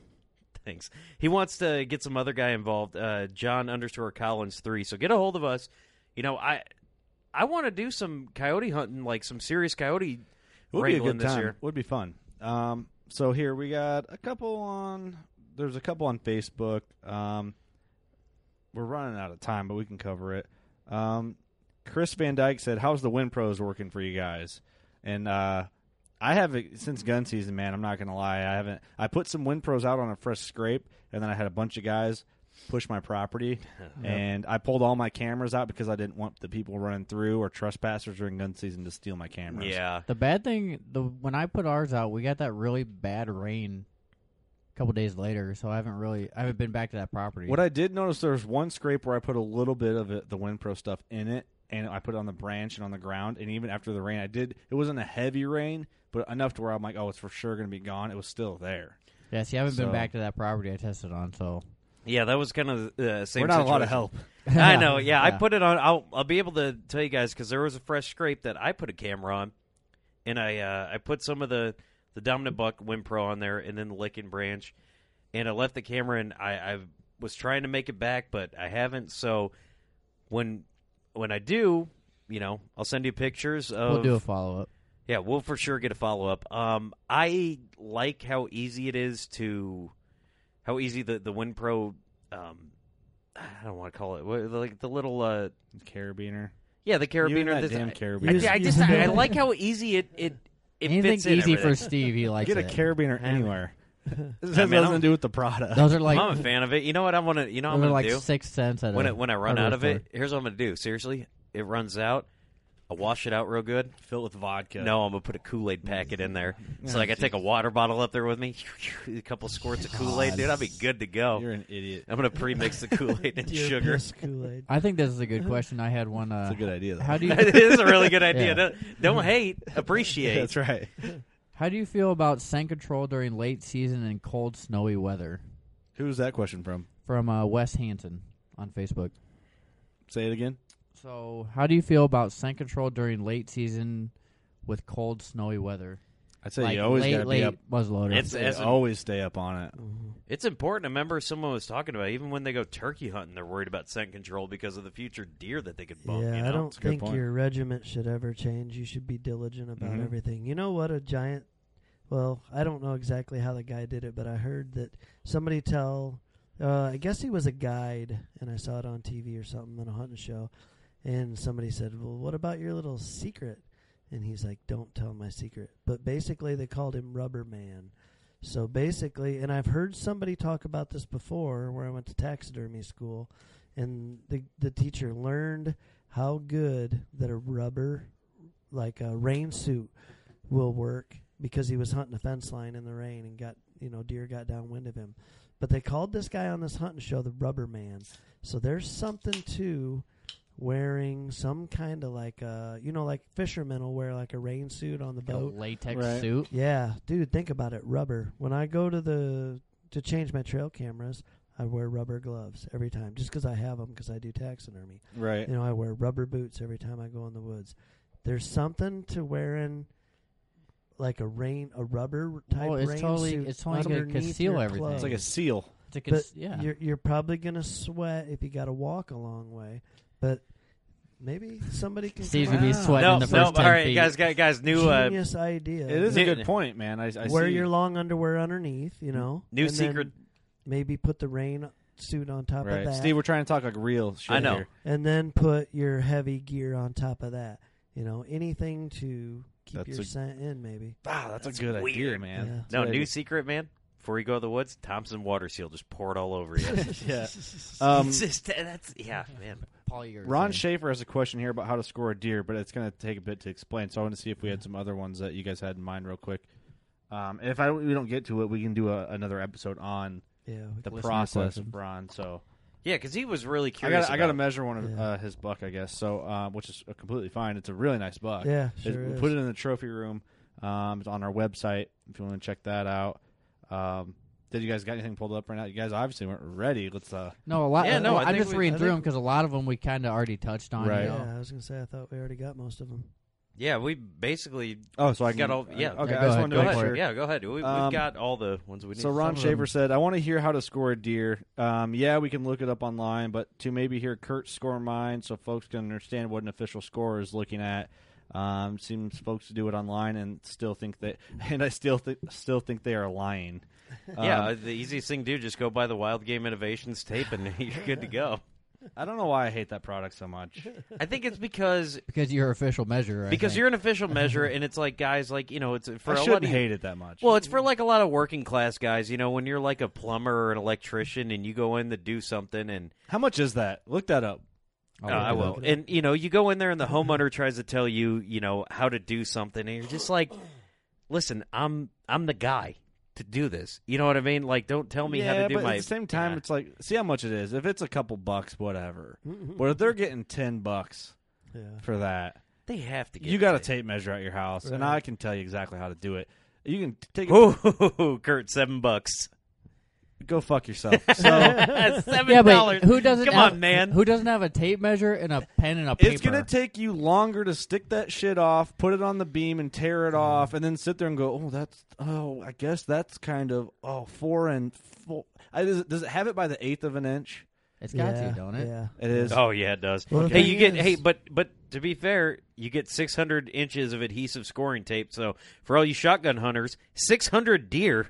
thanks. He wants to get some other guy involved. Uh, John underscore Collins three. So get a hold of us. You know, I I want to do some coyote hunting, like some serious coyote It would be a wrangling good this time. year. Would be fun. Um, so here we got a couple on. There's a couple on Facebook. Um, we're running out of time, but we can cover it. Um, Chris Van Dyke said, "How's the Wind Pros working for you guys?" And uh, I haven't since gun season, man. I'm not gonna lie. I haven't. I put some Wind Pros out on a fresh scrape, and then I had a bunch of guys push my property, and I pulled all my cameras out because I didn't want the people running through or trespassers during gun season to steal my cameras. Yeah. The bad thing, the when I put ours out, we got that really bad rain a couple days later, so I haven't really, I haven't been back to that property. What I did notice, there was one scrape where I put a little bit of it, the WinPro stuff in it, and I put it on the branch and on the ground. And even after the rain, I did. It wasn't a heavy rain, but enough to where I'm like, oh, it's for sure going to be gone. It was still there. yeah, see, I haven't So- been back to that property I tested on, so Yeah, that was kind of the uh, same We're not a lot of situation. help. I know. Yeah, I Yeah. put it on. I'll I'll be able to tell you guys because there was a fresh scrape that I put a camera on, and I uh, I put some of the, the the Dominant Buck Wind Pro on there, and then the Licking Branch. And I left the camera, and I, I was trying to make it back, but I haven't. So when when I do, you know, I'll send you pictures of. We'll do a follow up. Yeah, we'll for sure get a follow up. Um, I like how easy it is to, how easy the the Wind Pro. Um, I don't want to call it what, like the little uh, carabiner. Yeah, the You and carabiner. that This, damn I, carabiner. I, I just I, I like how easy it it, it Anything fits in easy everything. for Steve, he likes Get a it. carabiner anywhere. This I has mean, nothing I'm- to do with the product. Those are like I'm a fan of it. You know what I'm gonna you know what I'm those are gonna like do six cents at when a it, when I run hardware out of store. it. Here's what I'm gonna do. Seriously, it runs out. I'll wash it out real good. Fill it with vodka. No, I'm gonna put a Kool-Aid packet in there. So like I take a water bottle up there with me, a couple squirts of Kool-Aid, dude. I'll be good to go. You're an idiot. I'm gonna pre-mix the Kool-Aid and Deer sugar. piss Kool-Aid. I think this is a good question. I had one. Uh, That's a good idea, though. How do you it is a really good idea. Yeah. Don't, don't hate, appreciate. That's right. How do you feel about scent control during late season and cold, snowy weather? Who's that question from? From uh, Wes Hanson on Facebook. Say it again. So, how do you feel about scent control during late season with cold, snowy weather? I'd say like you always late, got to late be up. muzzleloader. It's- I'd say as a- always stay up on it. It's important. I remember someone was talking about it. Even when they go turkey hunting, they're worried about scent control because of the future deer that they could bump. Yeah, you know? I don't That's a good think point. your regiment should ever change. You should be diligent about Mhm. everything. You know what a giant... Well, I don't know exactly how the guy did it, but I heard that somebody tell... Uh, I guess he was a guide, and I saw it on T V or something on a hunting show. And somebody said, well, what about your little secret? And he's like, don't tell my secret. But basically, they called him Rubber Man. So basically, and I've heard somebody talk about this before where I went to taxidermy school, and the the teacher learned how good that a rubber, like a rain suit, will work because he was hunting a fence line in the rain and got, you know, deer got downwind of him. But they called this guy on this hunting show the Rubber Man. So there's something to wearing some kind of like, uh, you know, like fishermen will wear like a rain suit on the Like a boat. latex Right. suit. Yeah, dude, think about it. Rubber. When I go to the to change my trail cameras, I wear rubber gloves every time, just because I have them because I do taxidermy. Right. You know, I wear rubber boots every time I go in the woods. There's something to wearing like a rain, a rubber type Oh, it's rain totally- suit. it's totally gonna underneath conceal your everything. It's like a clothes. seal. It's a But cons- yeah. you're you're probably gonna sweat if you got to walk a long way, but maybe somebody can. Steve's come gonna be up- sweating No, in the no. first All ten right, feet. guys, guys, guys. New, uh, Genius idea. It is a New- good point, man. I, I Wear see. your long underwear underneath, you know. New and then secret- Maybe put the rain suit on top right. of that. Steve, we're trying to talk like real shit I know. here. And then put your heavy gear on top of that. You know, anything to keep That's your a- scent in, maybe. Wow, that's, That's a good idea, weird. man. Yeah. That's No, a good new idea. secret, man. Before you go to the woods, Thompson water seal, just pour it all over you. Yeah. Um, It's just, that's yeah, man. Paul, you're Ron saying. Schaefer has a question here about how to score a deer, but it's going to take a bit to explain. So I want to see if we had some other ones that you guys had in mind, real quick. Um, if I we don't get to it, we can do a, another episode on Yeah. we the can- Listener process questions. of Ron. So Yeah, because he was really I curious. got I got to about- measure one of Yeah. uh, his buck, I guess. So uh, which is uh, completely fine. It's a really nice buck. Yeah, It's- sure we is. put it in the trophy room. Um, it's on our website if you want to check that out. Um, did you guys got anything pulled up right now? You guys obviously weren't ready. Let's uh, No, a lot. Yeah, no, well, I I'm think just we- reading I through think- them because a lot of them we kind of already touched on. Right. You know? Yeah, I was going to say, I thought we already got most of them. Yeah, we basically oh, so I got can all. Yeah, okay. Yeah, I go just ahead, wanted go to make ahead. sure. Yeah, go ahead. We, Um, we've got all the ones we need. So Ron Some of Schaefer them- said, I want to hear how to score a deer. Um, yeah, we can look it up online, but to maybe hear Kurt score mine so folks can understand what an official scorer is looking at. Um, seems folks to do it online and still think that, and I still think still think they are lying. yeah, Um, uh, the easiest thing to do just go buy the Wild Game Innovations tape and you're good to go. I don't know why I hate that product so much. I think it's because Because you're official measure. I because think. you're an official measure, and it's like guys like you know it's for I a lot shouldn't of you- hate it that much. Well, it's for like a lot of working class guys. You know, when you're like a plumber or an electrician and you go in to do something, and How much is that? Look that up. I'll uh, look I it will, up. and you know, you go in there and the homeowner tries to tell you, you know, how to do something, and you're just like, listen, I'm I'm the guy to do this. You know what I mean? Like, don't tell me yeah, how to do but my. at the same time, Yeah. it's like, see how much it is. If it's a couple bucks, whatever. But if they're getting ten bucks Yeah. for that, they have to. Get you got a it. tape measure at your house, and Right. I can tell you exactly how to do it. You can take it. Ooh, Kurt, seven bucks. Go fuck yourself. So Seven Yeah, dollars. but who doesn't? Come have, on, man. Who doesn't have a tape measure and a pen and a paper? it's gonna take you longer to stick that shit off, put it on the beam, and tear it off, and then sit there and go, "Oh, that's oh, I guess that's kind of oh four and four." I, does, it, does it have it by the eighth of an inch? It's got yeah, to, don't it? Yeah. It is. Oh yeah, it does. Well, the hey, thing you get is- hey, but but to be fair, you get six hundred inches of adhesive scoring tape. So for all you shotgun hunters, six hundred deer.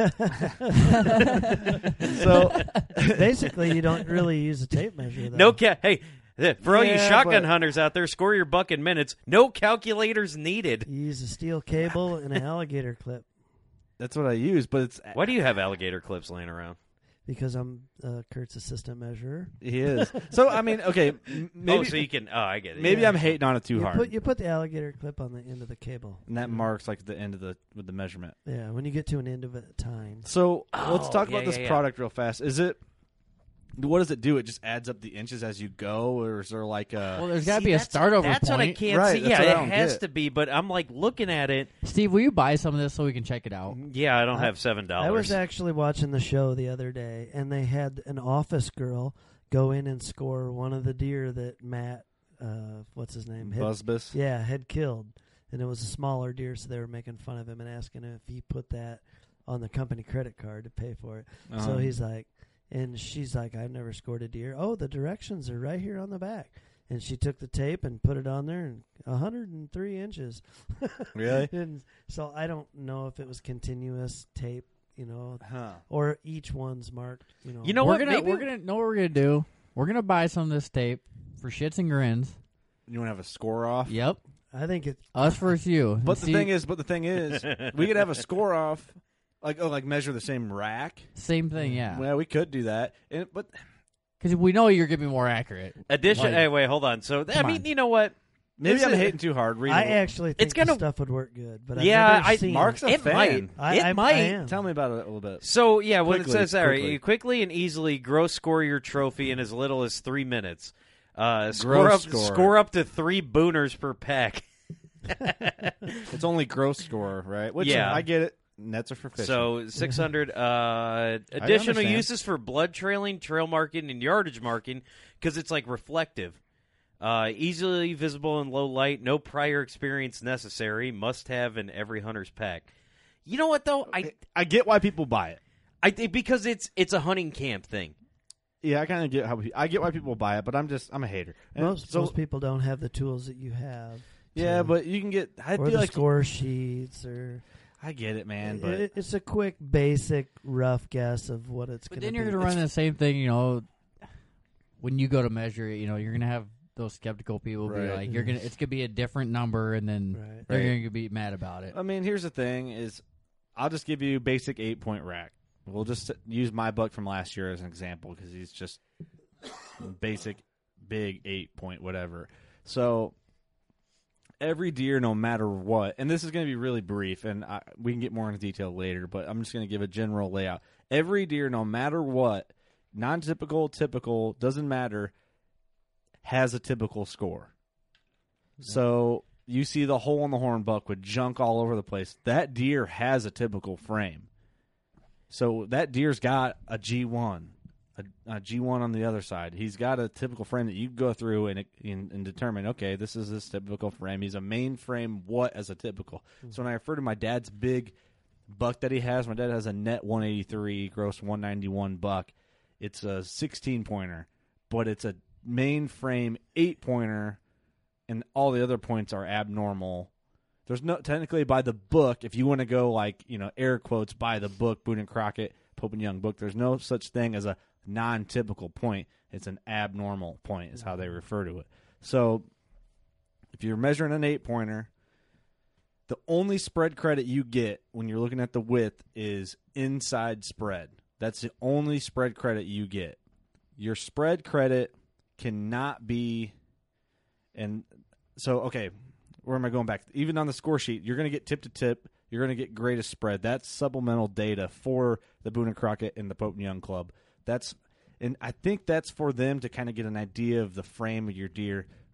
So Basically, you don't really use a tape measure. Though. No ca- Hey, th- for all you Yeah, shotgun but- hunters out there, score your buck in minutes. No calculators needed. You use a steel cable and an alligator clip that's what I use, but it's Why do you have alligator clips laying around? because I'm uh, Kurt's assistant measurer. he is. So I mean, okay, m- maybe oh, so you can. Oh, I get it. maybe Yeah. I'm hating on it too you hard, Put, you put the alligator clip on the end of the cable. and that marks like the end of the with the measurement. Yeah, when you get to an end of it, time. So let's Oh, talk yeah, about this yeah, yeah. product real fast. Is it? What does it do? It just adds up the inches as you go, or is there like a? Well, there's got to See, be a that's- start over That's point. what I can't Right, see. that's Yeah, what I it don't has get. to be. But I'm like looking at it. Steve, will you buy some of this so we can check it out? Yeah, I don't I- have seven dollars. I was actually watching the show the other day, and they had an office girl go in and score one of the deer that Matt, uh, what's his name? Had- Busbus? Yeah, had killed. And it was a smaller deer, so they were making fun of him and asking him if he put that on the company credit card to pay for it. Uh-huh. So he's like, and she's like, I've never scored a deer. Oh, the directions are right here on the back. And she took the tape and put it on there, and one hundred three inches. Really? And so I don't know if it was continuous tape, you know, Huh. or each one's marked, you know. You know we're what? gonna Maybe we're gonna know what we're gonna do. We're gonna buy some of this tape for shits and grins. You want to have a score off? Yep, I think it. us versus you. But And the see- thing is, but the thing is, we could have a score off, like oh, like measure the same rack. same thing, yeah. Well, we could do that, and but Because we know you're gonna be more accurate. Addition. Like- hey, wait, hold on. So I Come mean, on. you know what? maybe This I'm is- hating too hard. Reading I it. actually think It's gonna- the stuff would work good, but I've Yeah, never I- seen Mark's it. a It fan. might. I, it I, might. I am. Tell me about it a little bit. So yeah, when Quickly, it says all right, quickly. you quickly and easily gross score your trophy in as little as three minutes. Uh, score Gross up, score. score up to three booners per pack. It's only gross score, right? Which Yeah. I get it. Nets are for fishing. So six hundred. Uh, additional understand. uses for blood trailing, trail marking, and yardage marking because it's like reflective. Uh, easily visible in low light. No prior experience necessary. Must have in every hunter's pack. You know what though? I I get why people buy it. I think because it's it's a hunting camp thing. Yeah, I kind of get how I get why people buy it, but I'm just I'm a hater. And Most so, most people don't have the tools that you have. yeah, to- but you can get. I or feel the like score sheets, or I get it, man. But it, it's a quick, basic, rough guess of what it's But going to then be. you're gonna run the same thing, you know. When you go to measure it, you know, you're gonna have those skeptical people be Right. like, "You're gonna, it's gonna be a different number," and then Right. they're Right. gonna be mad about it. I mean, here's the thing: is I'll just give you basic eight point rack. We'll just use my buck from last year as an example because he's just basic, big eight point whatever. So every deer, no matter what, and this is going to be really brief, and I, we can get more into detail later, but I'm just going to give a general layout. Every deer, no matter what, non-typical, typical, doesn't matter, has a typical score. So you see the hole in the horn buck with junk all over the place. That deer has a typical frame. So that deer's got a G one, a, a G one on the other side. He's got a typical frame that you go through and, and, and determine, okay, this is his typical frame. He's a main frame what as a typical. So when I refer to my dad's big buck that he has, my dad has a net one eighty-three, gross one ninety-one buck. It's a sixteen-pointer, but it's a main frame eight-pointer, and all the other points are abnormal. There's no technically by the book. If you want to go like you know air quotes by the book, Boone and Crockett, Pope and Young book. There's no such thing as a non-typical point. It's an abnormal point is how they refer to it. So if you're measuring an eight pointer, the only spread credit you get when you're looking at the width is inside spread. That's the only spread credit you get. Your spread credit cannot be, and so okay. Where am I going back? Even on the score sheet, you're going to get tip to tip. You're going to get greatest spread. That's supplemental data for the Boone and Crockett and the Pope and Young Club. That's, and I think that's for them to kind of get an idea of the frame of your deer.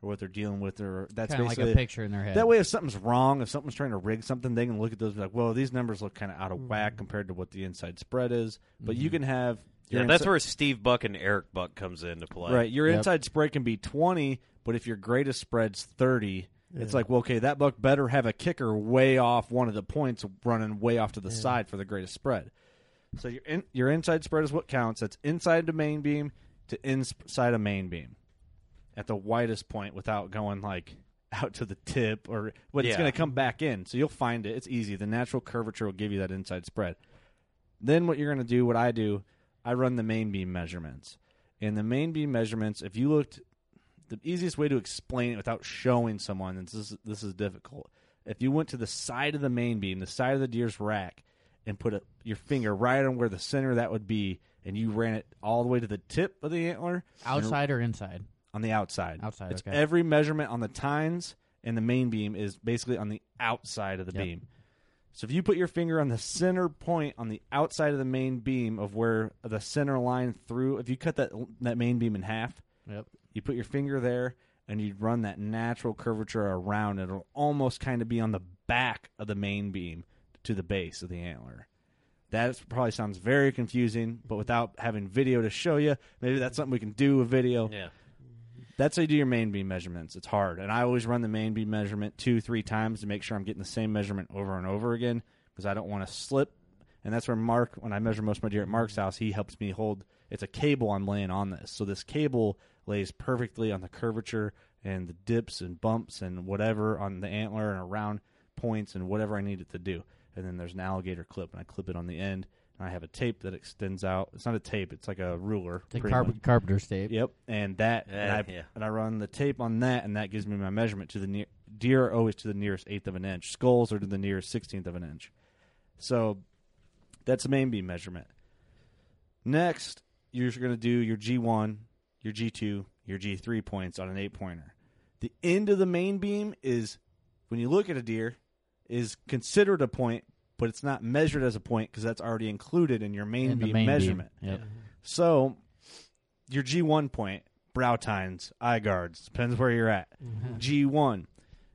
or what they're dealing with, or that's Kind of like basically a picture in their head. that way. If something's wrong, if someone's trying to rig something, they can look at those and be like, "Well, these numbers look kind of out of Mm. whack compared to what the inside spread is." But Mm-hmm. you can have Yeah, your that's insi- where Steve Buck and Eric Buck comes into play. right. Your Yep. inside spread can be twenty, but if your greatest spread's thirty, it's Yeah. like, well, okay, that buck better have a kicker way off one of the points, running way off to the Yeah. side for the greatest spread. So your in, your inside spread is what counts. That's inside the main beam to inside a main beam at the widest point without going like out to the tip, or but it's Yeah. going to come back in. So you'll find it. It's easy. The natural curvature will give you that inside spread. Then what you're going to do, what I do, I run the main beam measurements. And the main beam measurements, if you looked, the easiest way to explain it without showing someone, and this is, this is difficult, if you went to the side of the main beam, the side of the deer's rack, and put a, your finger right on where the center of that would be, and you ran it all the way to the tip of the antler. Outside or inside? On the outside. Outside, It's okay. every measurement on the tines and the main beam is basically on the outside of the Yep. beam. So if you put your finger on the center point on the outside of the main beam of where the center line through, if you cut that that main beam in half, Yep. you put your finger there and you run that natural curvature around it. It'll almost kind of be on the back of the main beam to the base of the antler. That probably sounds very confusing, but without having video to show you, maybe that's something we can do with video. Yeah. That's how you do your main beam measurements. It's hard. And I always run the main beam measurement two, three times to make sure I'm getting the same measurement over and over again because I don't want to slip. And that's where Mark, when I measure most of my deer at Mark's house, he helps me hold. It's a cable I'm laying on this. So this cable lays perfectly on the curvature and the dips and bumps and whatever on the antler and around points and whatever I need it to do. And then there's an alligator clip, and I clip it on the end. And I have a tape that extends out. It's not a tape. It's like a ruler. The pretty carp- much. carpenter's tape. Yep, and that, and, Uh, I, yeah. and I run the tape on that, and that gives me my measurement to the near. Deer are always to the nearest eighth of an inch. Skulls are to the nearest sixteenth of an inch. So that's the main beam measurement. Next, you're going to do your G one, your G two, your G three points on an eight pointer. The end of the main beam is, when you look at a deer, is considered a point, but it's not measured as a point because that's already included in your main In the beam main beam. measurement. Yep. So, your G one point, brow tines, eye guards, depends where you're at. G one,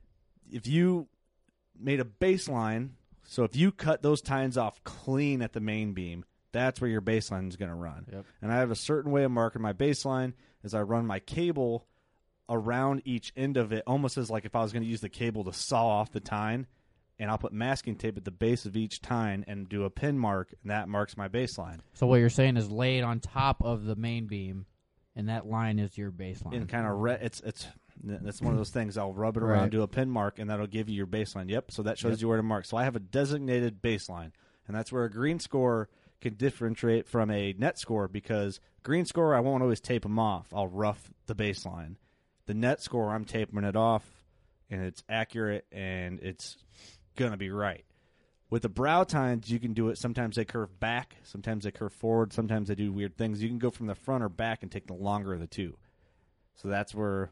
if you made a baseline, so if you cut those tines off clean at the main beam, that's where your baseline is going to run. Yep. And I have a certain way of marking my baseline is I run my cable around each end of it, almost as like if I was going to use the cable to saw off the tine, and I'll put masking tape at the base of each tine and do a pin mark, and that marks my baseline. So what you're saying is lay it on top of the main beam, and that line is your baseline. And kind of re- it's it's that's one of those things. I'll rub it around, Right. do a pin mark, and that'll give you your baseline. Yep. So that shows Yep. you where to mark. So I have a designated baseline, and that's where a green score can differentiate from a net score because green score I won't always tape them off. I'll rough the baseline. The net score I'm taping it off, and it's accurate and it's gonna be right. With the brow tines, you can do it. Sometimes they curve back, sometimes they curve forward, sometimes they do weird things. You can go from the front or back and take the longer of the two. So that's where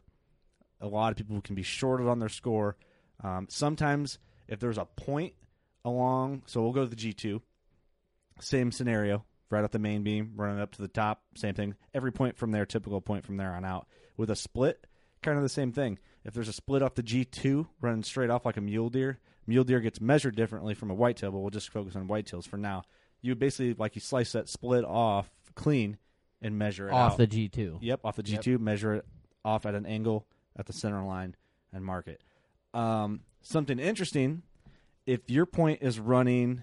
a lot of people can be shorted on their score. Um, sometimes if there's a point along, so we'll go to the G two, same scenario, right off the main beam, running up to the top, same thing. Every point from there, typical point from there on out. With a split, kind of the same thing. If there's a split off the G two, running straight off like a mule deer, mule deer gets measured differently from a whitetail, but we'll just focus on whitetails for now. You basically, like you slice that split off clean and measure it off out. the G two. Yep, off the G two, Yep. measure it off at an angle at the center line and mark it. Um, something interesting, if your point is running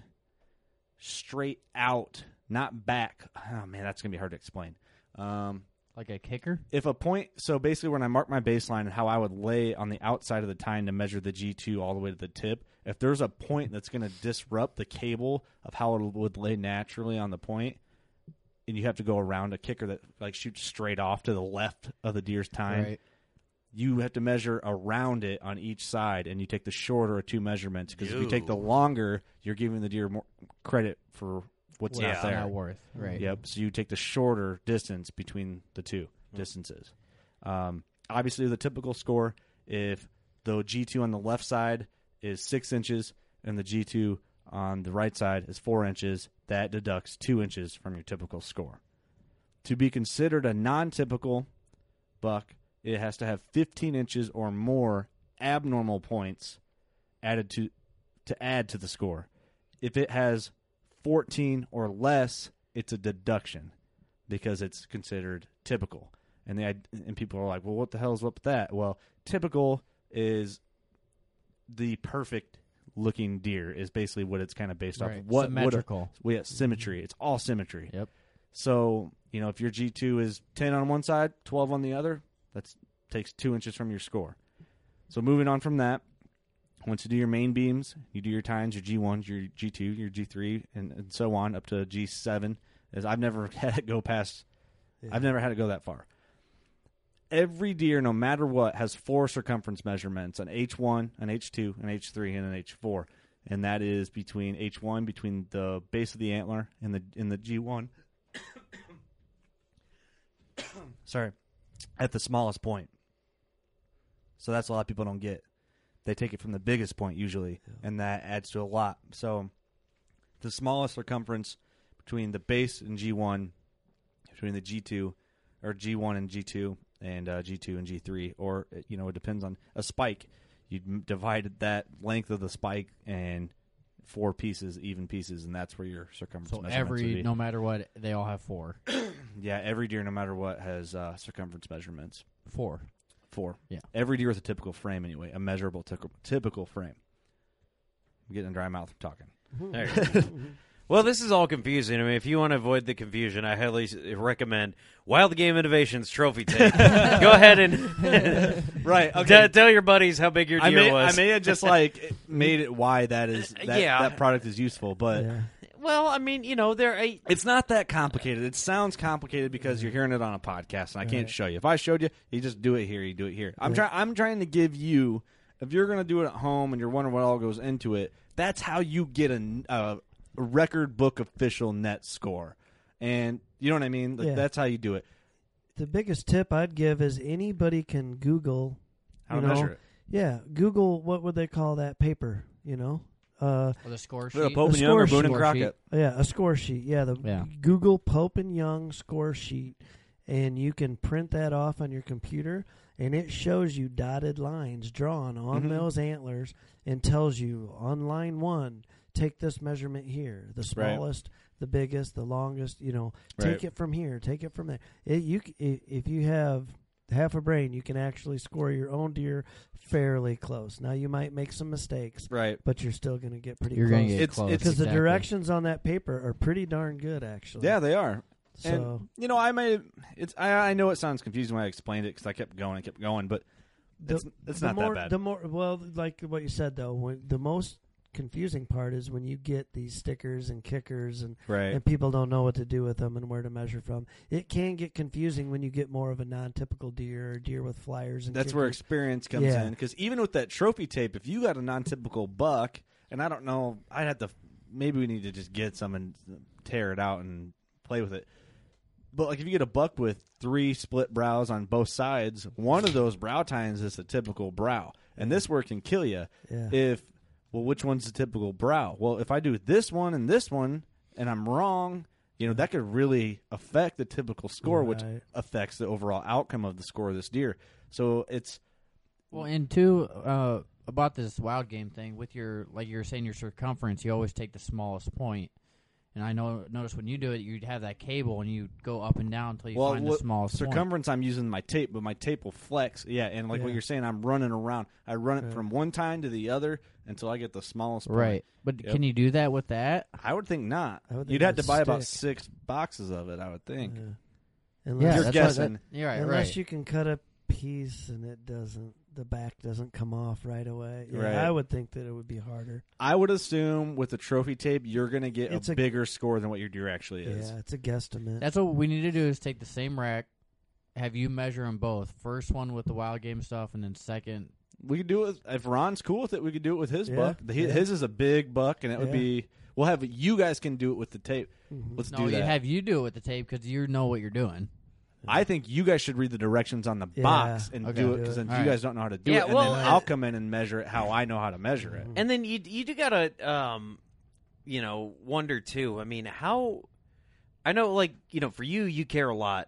straight out, not back, oh man, that's going to be hard to explain. Um, Like a kicker? if a point, so basically when I mark my baseline and how I would lay on the outside of the tine to measure the G two all the way to the tip, if there's a point that's going to disrupt the cable of how it would lay naturally on the point, and you have to go around a kicker that like shoots straight off to the left of the deer's tine, Right. you have to measure around it on each side, and you take the shorter of two measurements because if you take the Ew. longer, you're giving the deer more credit for what's What's not there. not worth. Right. Yep. So you take the shorter distance between the two distances. Um, obviously, the typical score, if the G two on the left side is six inches and the G two on the right side is four inches, that deducts two inches from your typical score. To be considered a non-typical buck, it has to have fifteen inches or more abnormal points added to to add to the score. If it has fourteen or less, it's a deduction because it's considered typical. And the and people are like, well, what the hell is up with that? Well, typical is the perfect looking deer is basically what it's kind of based Right. off of. What, Symmetrical. What, well, yeah, symmetry. It's all symmetry. Yep. So, you know, if your G two is ten on one side, twelve on the other, that takes two inches from your score. So moving on from that, once you do your main beams, you do your tines, your G ones, your G two, your G three, and, and so on up to G seven. As I've never had it go past, Yeah. I've never had it go that far. Every deer, no matter what, has four circumference measurements, an H one, an H two, an H three, and an H four. And that is between H one, between the base of the antler and the in the G one. Sorry. At the smallest point. So that's a lot of people don't get. They take it from the biggest point usually, yeah. and that adds to a lot. So the smallest circumference between the base and G one, between the G two, or G one and G two, and uh, G two and G three, or, you know, it depends on a spike. You divided that length of the spike and four pieces, even pieces, and that's where your circumference So measurements would every, be. no matter what, they all have four. Yeah, every deer, no matter what, has uh, circumference measurements. Four. Four. Yeah. Every deer with a typical frame, anyway, a measurable t- typical frame. I'm getting a dry mouth from talking. There you go. Well, this is all confusing. I mean, if you want to avoid the confusion, I highly s- recommend Wild Game Innovations Trophy Tape. Go ahead and right. Okay. t- tell your buddies how big your deer I may, was. I may have just like made it why that is that, Yeah. that product is useful, but Yeah. Well, I mean, you know, there. I, it's not that complicated. It sounds complicated because you're hearing it on a podcast, and I can't Right. show you. If I showed you, you just do it here. You do it here. I'm Yeah. trying. I'm trying to give you. If you're going to do it at home and you're wondering what all goes into it, that's how you get a, a, a record book official net score, and you know what I mean. Like, Yeah. That's how you do it. The biggest tip I'd give is anybody can Google. How you to know, measure it. Yeah, Google what would they call that paper? You know, uh, Or the score The sheet. Pope A and Young or score Boone and sheet. Crockett. yeah, a score sheet. Yeah, the Yeah. Google Pope and Young score sheet, and you can print that off on your computer, and it shows you dotted lines drawn on Mhm. those antlers and tells you on line one, take this measurement here, the smallest, the biggest, the longest. You know, take Right. it from here, take it from there. It, you c- i- if you have half a brain, you can actually score your own deer fairly close. Now you might make some mistakes, Right. but you're still going to get pretty You're close. going to get It's- close. it's- Because the exactly. directions on that paper are pretty darn good, actually. Yeah, they are. So And you know, I may. It's. I, I know it sounds confusing when I explained it because I kept going and kept going, but the, it's, it's the not more, that bad. The more, well, like what you said though, when, the most confusing part is when you get these stickers and kickers and right. and people don't know what to do with them and where to measure from. It can get confusing when you get more of a non-typical deer or deer with flyers and That's where kickers. experience comes Yeah. in. Because even with that trophy tape, if you got a non-typical buck, and I don't know, I'd have to. Maybe we need to just get some and tear it out and play with it. But like if you get a buck with three split brows on both sides, one of those brow tines is a typical brow, and this word can kill you. Yeah. If well, which one's the typical brow? Well, if I do this one and this one, and I'm wrong, you know that could really affect the typical score, which Right. affects the overall outcome of the score of this deer. So it's Well, and two, uh, about this wild game thing, with your, like you were saying, your circumference, you always take the smallest point. And I know, notice when you do it, you'd have that cable and you go up and down until you well, find what- the smallest point. circumference. I'm using my tape, but my tape will flex. Yeah, and like what Yeah. you're saying, I'm running around. I run it Right. from one time to the other until I get the smallest point. Right. But Yep. can you do that with that? I would think not. I would think You'd have to with buy about stick. six boxes of it. I would think. Yeah. Yeah, Unless, You're that's guessing. What, that, yeah, right, unless right. you can cut a piece and it doesn't, the back doesn't come off right away. Yeah, Right. I would think that it would be harder. I would assume with the trophy tape, you're going to get It's a, a- bigger score than what your deer actually is. Yeah, it's a guesstimate. That's what we need to do is take the same rack, have you measure them both. First one with the wild game stuff, and then second. We could do it if Ron's cool with it. We could do it with his Yeah, buck. The- yeah. His is a big buck, and it would Yeah. be. We'll have you guys can do it with the tape. Mhm. Let's No, do you that. have you do it with the tape because you know what you're doing. I think you guys should read the directions on the Yeah. box and Okay. do it Do because it. then All you right. guys don't know how to do Yeah, it, and well, then uh, I'll come in and measure it how I know how to measure it. And then you you do gotta um, you know wonder too. I mean, how I know like you know for you you care a lot.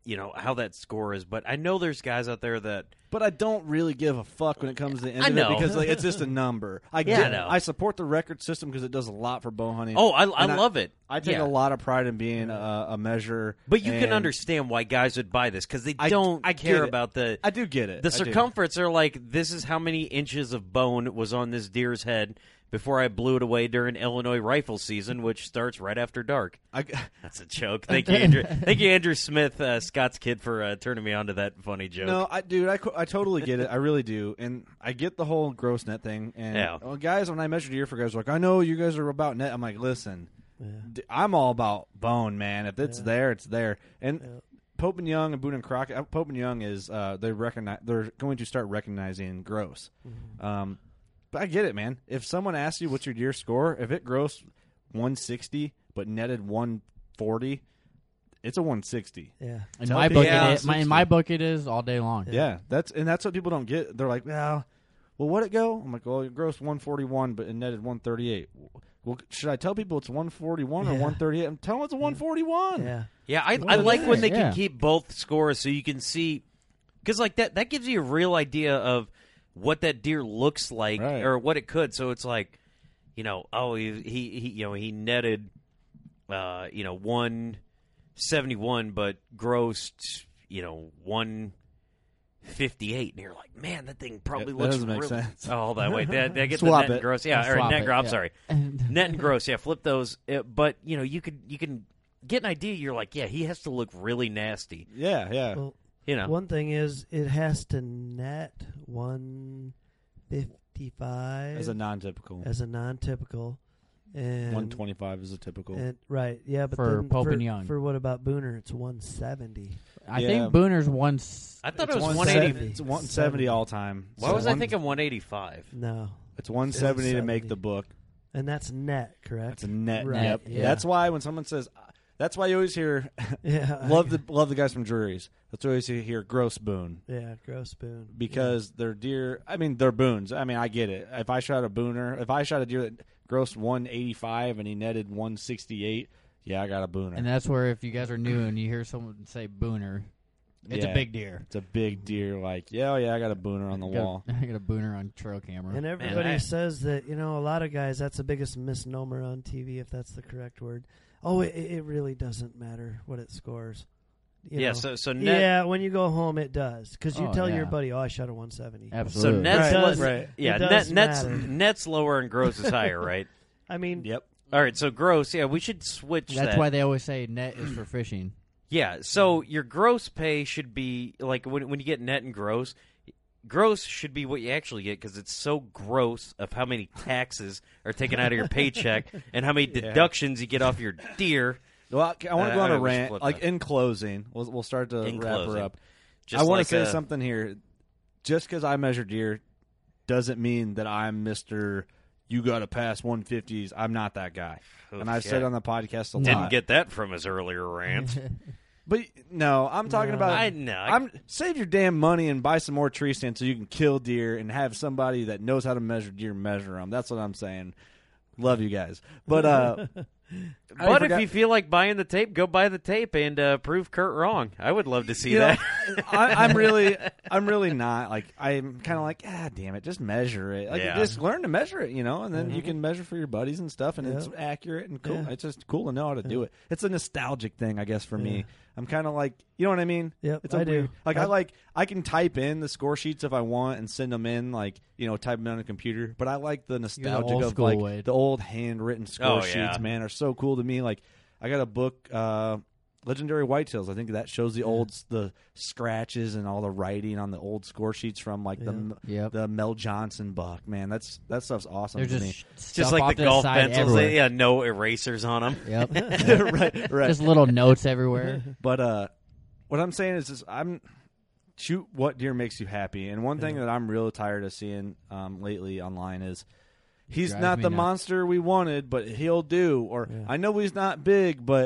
you know, how that score is. But I know there's guys out there that. But I don't really give a fuck when it comes to the end I of know. it because like, it's just a number. I Yeah, get, I know. I support the record system because it does a lot for bow hunting. Oh, I, And I love it. I take Yeah. a lot of pride in being a, a measurer. But you can and understand why guys would buy this because they I- don't I get care it. about the. I do get it. The I do. circumference are like, this is how many inches of bone was on this deer's head before I blew it away during Illinois rifle season, which starts right after dark. I, That's a joke. Thank you, Andrew. Thank you, Andrew Smith, uh, Scott's kid, for uh, turning me on to that funny joke. No, I, dude, I, co- I totally get it. I really do, and I get the whole gross net thing. And Yeah. well, guys, when I measure deer for guys, are like I know you guys are about net. I'm like, listen, Yeah. d- I'm all about bone, man. If it's Yeah. there, it's there. And Yeah. Pope and Young and Boone and Crockett. uh, Pope and Young is uh, they recognize they're going to start recognizing gross. Mm-hmm. Um, but I get it, man. If someone asks you what's your deer score, if it grossed one sixty but netted one forty, it's a one sixty. Yeah. In Tell my people- book, Yeah. it is, my, in my book, it is all day long. Yeah, that's and that's what people don't get. They're like, well, well, what'd it go? I'm like, well, it grossed one forty-one, but it netted one thirty-eight. Well, should I tell people it's one forty-one or Yeah. one thirty-eight? I'm telling them it's a one forty-one. Yeah. Yeah, I, Well, I like when they yeah. can keep both scores so you can see, because like that that gives you a real idea of what that deer looks like Right. or what it could. So it's like, you know, oh he he, he you know he netted, uh, you know one seventy one, but grossed you know one fifty eight, and you're like, man, that thing probably Yeah, that looks doesn't make really. sense. Oh, hold on, wait, did I, did I get Swap the net it. and gross? Yeah, or Swap net it, gross. I'm yeah. sorry, net and gross. Yeah, flip those. Uh, but you know, you could you can get an idea. You're like, yeah, he has to look really nasty. yeah, yeah. Well, You know, one thing is it has to net one fifty-five As a non-typical, as a non-typical, and one twenty-five is a typical. And, right, yeah, but For then Pope for, and Young. for what about Booner? It's one seventy. I Yeah. think Booner's once. I thought It's it was one one eighty. It's one seventy all time. Why So was I one- thinking one eighty-five? No, It's one seventy to make seventy. the book. and that's net, correct? That's a net. Right, Yep. yeah. That's why when someone says, that's why you always hear, Yeah, love the love the guys from juries. That's why you always hear gross boon. yeah, gross boon. Because they're deer. I mean, they're boons. I mean, I get it. If I shot a booner, if I shot a deer that grossed one eighty-five and he netted one sixty-eight, yeah, I got a booner. And that's where if you guys are new and you hear someone say Booner, it's Yeah. a big deer. It's a big deer. Like, yeah, oh, yeah, I got a booner on the I got, wall. I got a Booner on trail camera. And everybody I- says that, you know, a lot of guys, that's the biggest misnomer on T V, if that's the correct word. Oh, it, it really doesn't matter what it scores. You Yeah, know. so so net. yeah, when you go home, it does. Because you Oh, tell yeah. your buddy, oh, I shot a one seventy. So Absolutely. net's It lo- does- right. Yeah, it net, does net's matter. net's lower and gross is higher, right? I mean, Yep. All right, so gross. Yeah, we should switch. That's that. why they always say net is for fishing. Yeah, so your gross pay should be like when when you get net and gross. Gross should be what you actually get because it's so gross of how many taxes are taken out of your paycheck and how many deductions you get off your deer. Well, I want to Uh, go on I a wish rant. flip Like that. in closing, we'll we'll start to In wrap closing. her up. Just I want like to say a- something here. Just because I measure deer doesn't mean that I'm Mister You got to pass one fifties. I'm not that guy, Oof, and I've yeah. said on the podcast a lot. Didn't get that from his earlier rant. But no, I'm talking No. about. I know. I- I'm save your damn money and buy some more tree stands so you can kill deer and have somebody that knows how to measure deer measure them. That's what I'm saying. Love you guys, but uh, I But if forgot- you feel like buying the tape, go buy the tape and uh, prove Kurt wrong. I would love to see You know, that. I, I'm really, I'm really not like. I'm kind of like, ah, damn it, just measure it. Like, Yeah. just learn to measure it, you know, and then you can measure for your buddies and stuff, and Yeah. it's accurate and cool. Yeah. It's just cool to know how to do it. It's a nostalgic thing, I guess, for Yeah. me. I'm kind of like, you know what I mean? Yep, it's a I do. weird, Like, I I- like, I can type in the score sheets if I want and send them in, like, you know, type them in on a computer. But I like the nostalgic old of school like way. the old handwritten score Oh, sheets. yeah. Man, are so cool to me. Like, I got a book. uh Legendary Whitetails. I think that shows the old the scratches and all the writing on the old score sheets from like the Yep. the Mel Johnson buck. Man, that's that stuff's awesome They're to just me. stuff Just off like the to golf side pencils. everywhere. They, yeah, no erasers on them. Yep. right, right. Just little notes everywhere. But uh, what I'm saying is, is I'm shoot what deer makes you happy. And one thing that I'm real tired of seeing um, lately online is he's Drives not me the nuts. monster we wanted, but he'll do. Or Yeah. I know he's not big, but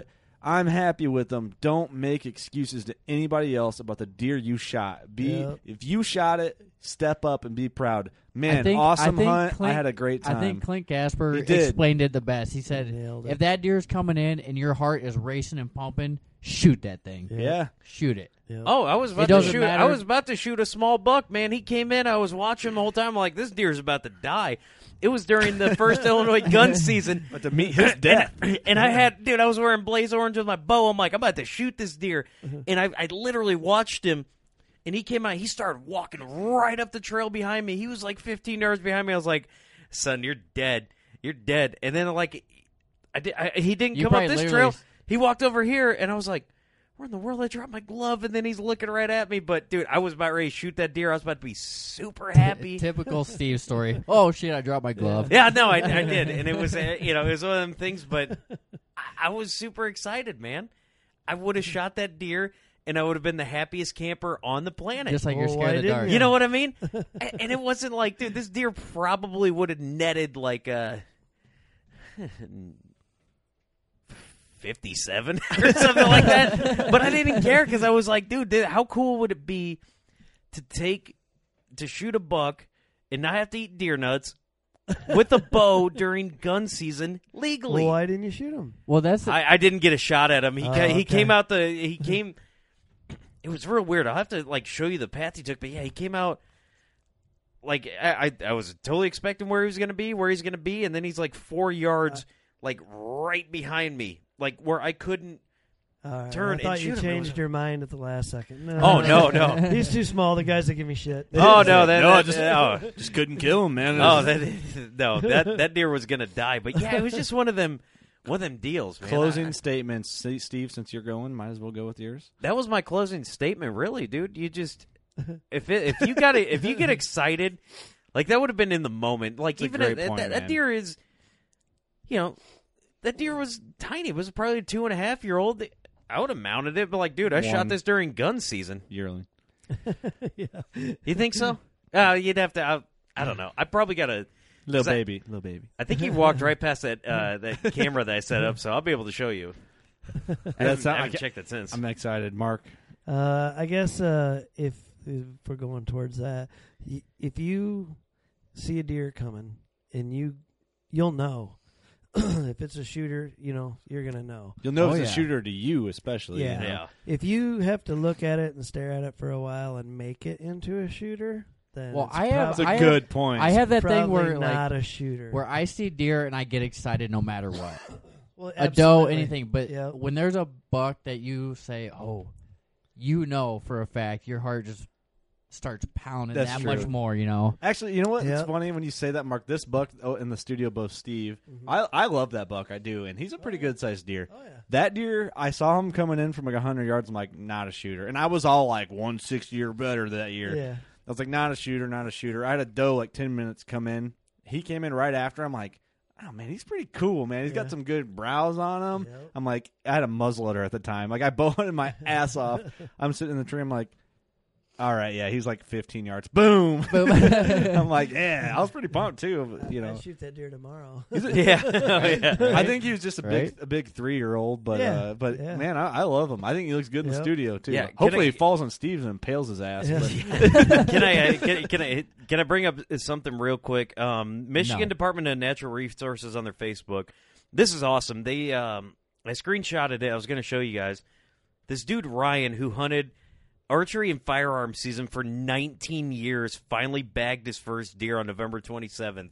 I'm happy with them. Don't make excuses to anybody else about the deer you shot. Be Yep. If you shot it, step up and be proud. Man, I think, awesome I think hunt. Clint, I had a great time. I think Clint Gasper He did. explained it the best. He said, Nailed it. if that deer's coming in and your heart is racing and pumping, shoot that thing. yeah. Shoot it. Yep. Oh, I was It about to doesn't shoot. matter. I was about to shoot a small buck, man. He came in. I was watching him the whole time. I'm like, this deer's about to die. It was during the first Illinois gun season. But to meet his death. And, and I had, dude, I was wearing blaze orange with my bow. I'm like, I'm about to shoot this deer. Mm-hmm. And I, I literally watched him. And he came out. He started walking right up the trail behind me. He was like fifteen yards behind me. I was like, son, you're dead. You're dead. And then, like, I did, I, he didn't You come up probably this literally- trail. He walked over here, and I was like, where in the world I dropped my glove? And then he's looking right at me. But, dude, I was about ready to shoot that deer. I was about to be super happy. Typical Steve story. Oh, shit, I dropped my glove. Yeah, no, I, I did. And it was, uh, you know, it was one of them things. But I, I was super excited, man. I would have shot that deer, and I would have been the happiest camper on the planet. Just like Well, you're why scared of the didn't dark. You know what I mean? A- and it wasn't like, dude, this deer probably would have netted like a fifty-seven or something like that. But I didn't care because I was like, dude, dude, how cool would it be to take to shoot a buck and not have to eat deer nuts with a bow during gun season legally? Well, why didn't you shoot him? Well, that's the, I, I didn't get a shot at him. He Oh, ca- he okay. came out the he came. It was real weird. I'll have to like show you the path he took, but yeah, he came out like I I, I was totally expecting where he was going to be, where he's going to be, and then he's like four yards like right behind me, like where I couldn't. All right, Turn I thought and you shoot him. changed your mind at the last second. No, Oh no no He's too small. The guys that give me shit. oh no that, no, that I just, oh. just couldn't kill him, man. It Oh, was that no, that that deer was gonna die. But yeah, it was just one of them, one of them deals, man. closing I- statements. See, Steve, since you're going, might as well go with yours. that was my closing statement, really, dude. You just if it, if you got if you get excited, like that would have been in the moment. Like a even great a- point, that, that man. deer is, you know, that deer was tiny. It was probably a two and a half year old. I would have mounted it, but like, dude, I shot One. this during gun season. Yearling. yeah. You think so? Uh, you'd have to. I, I don't know. I probably got to. Little I- baby. Little baby. I think he walked right past that uh, that camera that I set up, so I'll be able to show you. I That's haven't, not- I haven't I ca- checked that since. I'm excited. Mark. Uh, I guess uh, if, if we're going towards that, y- if you see a deer coming and you, you'll know. If it's a shooter, you know you're gonna know. You'll know Oh, it's yeah. a shooter to you, especially. Yeah. you know? Yeah. If you have to look at it and stare at it for a while and make it into a shooter, then Well, it's I have- That's a prob- I good point. I have that thing probably where not like a shooter. where I see deer and I get excited no matter what. well, A doe, absolutely. anything. But Yep. when there's a buck that you say, oh, you know for a fact, your heart just starts pounding That's that true. much more, you know. Actually, you know what? Yep. It's funny when you say that, Mark. This buck oh, in the studio, both Steve. Mhm. I I love that buck. I do, and he's a pretty good sized deer. Oh yeah. That deer, I saw him coming in from like hundred yards. I'm like, not a shooter, and I was all like one sixty or better that year. Yeah. I was like, not a shooter, not a shooter. I had a doe like ten minutes come in. He came in right after. I'm like, oh man, he's pretty cool, man. He's Yeah. got some good brows on him. Yep. I'm like, I had a muzzleloader at the time. Like I bowed my ass off. I'm sitting in the tree. I'm like, all right, yeah, he's like fifteen yards. Boom. Boom. I'm like, yeah, I was pretty pumped too. but, You know, I'd shoot that deer tomorrow. yeah. Oh, yeah. I think he was just a big, Right? a big three year old. But, Yeah, uh, but yeah. man, I, I love him. I think he looks good in the Yep. studio too. Yeah, can Hopefully, I- he falls on Steve's and impales his ass. Yeah. But can I uh, can, can I can I bring up something real quick? Um, Michigan No. Department of Natural Resources on their Facebook. This is awesome. They um, I screenshotted it. I was going to show you guys. This dude Ryan, who hunted archery and firearm season for nineteen years, finally bagged his first deer on November twenty-seventh.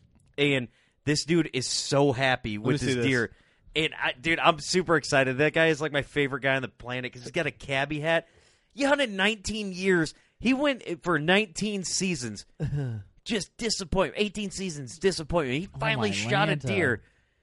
And this dude is so happy with me this see this. deer. And I, dude, I'm super excited. That guy is like my favorite guy on the planet because he's got a cabbie hat. He hunted nineteen years. He went for nineteen seasons. Just disappointment. eighteen seasons, disappointment. He finally my shot a Lanta. deer.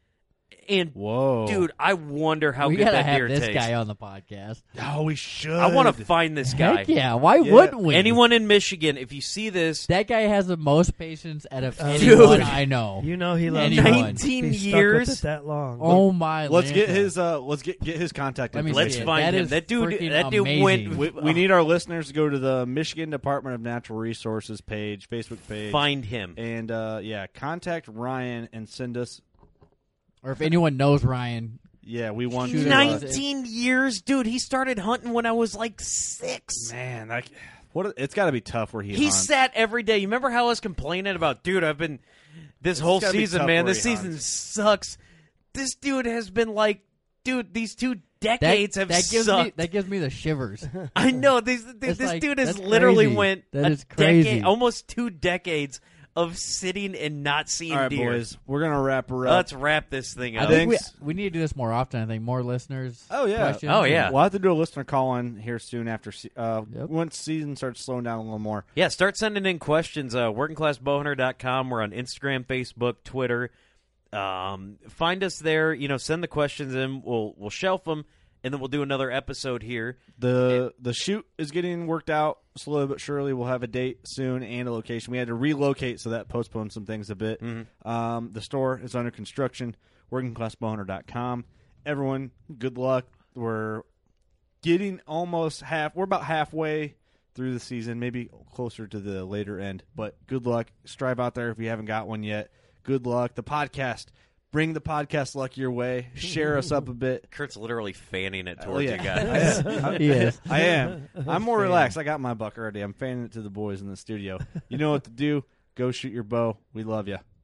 And, whoa, dude, I wonder how we good gotta that have deer this tastes. guy on the podcast. oh, we should. I want to find this guy. Heck yeah, why Yeah. wouldn't we? Anyone in Michigan, if you see this, That guy has the most patience out of Dude. anyone I know. You know he loves Anyone. it. nineteen He's stuck years. with it that long. Oh my! Let's get Lanta. his. Uh, let's get get his contact Let me information. let's see it. find That him. is That dude, freaking that dude went. amazing. We, we need our listeners to go to the Michigan Department of Natural Resources page, Facebook page, find him. and uh, yeah, contact Ryan and send us. Or if anyone knows Ryan, Yeah, we won. Shoot it. nineteen years, dude. He started hunting when I was like six. Man, that, what? It's got to be tough where he. He hunts. sat every day. You remember how I was complaining about, dude? I've been this whole gotta be season, tough man. where This he season hunts. sucks. This dude has been like, dude. These two That, decades have that gives sucked. me that gives me the shivers. I know these. This, It's this like, dude has that's literally crazy. went That a is crazy. decade, almost two decades of sitting and not seeing All right, deer. boys, we're gonna wrap her up. Let's wrap this thing I up. think we, Thanks. we need to do this more often. I think more listeners. Oh, yeah. questions. Oh, yeah. We'll have to do a listener call in here soon after se- uh, Yep. once season starts slowing down a little more. Yeah, start sending in questions. Uh, working class bow hunter dot com. We're on Instagram, Facebook, Twitter. Um, find us there. You know, send the questions in. We'll we'll shelf them, and then we'll do another episode here. The the shoot is getting worked out slowly but surely. We'll have a date soon and a location. We had to relocate, so that postponed some things a bit. Mm-hmm. Um, the store is under construction. working class bow hunter dot com. Everyone, good luck. We're getting almost half. We're about halfway through the season, maybe closer to the later end. But good luck. Strive out there if you haven't got one yet. Good luck. The podcast. Bring the podcast luck your way. Share us up a bit. Kurt's literally fanning it Oh, towards yeah. you guys. I, Yes. I am. I'm more relaxed. I got my buck already. I'm fanning it to the boys in the studio. You know what to do. Go shoot your bow. We love you.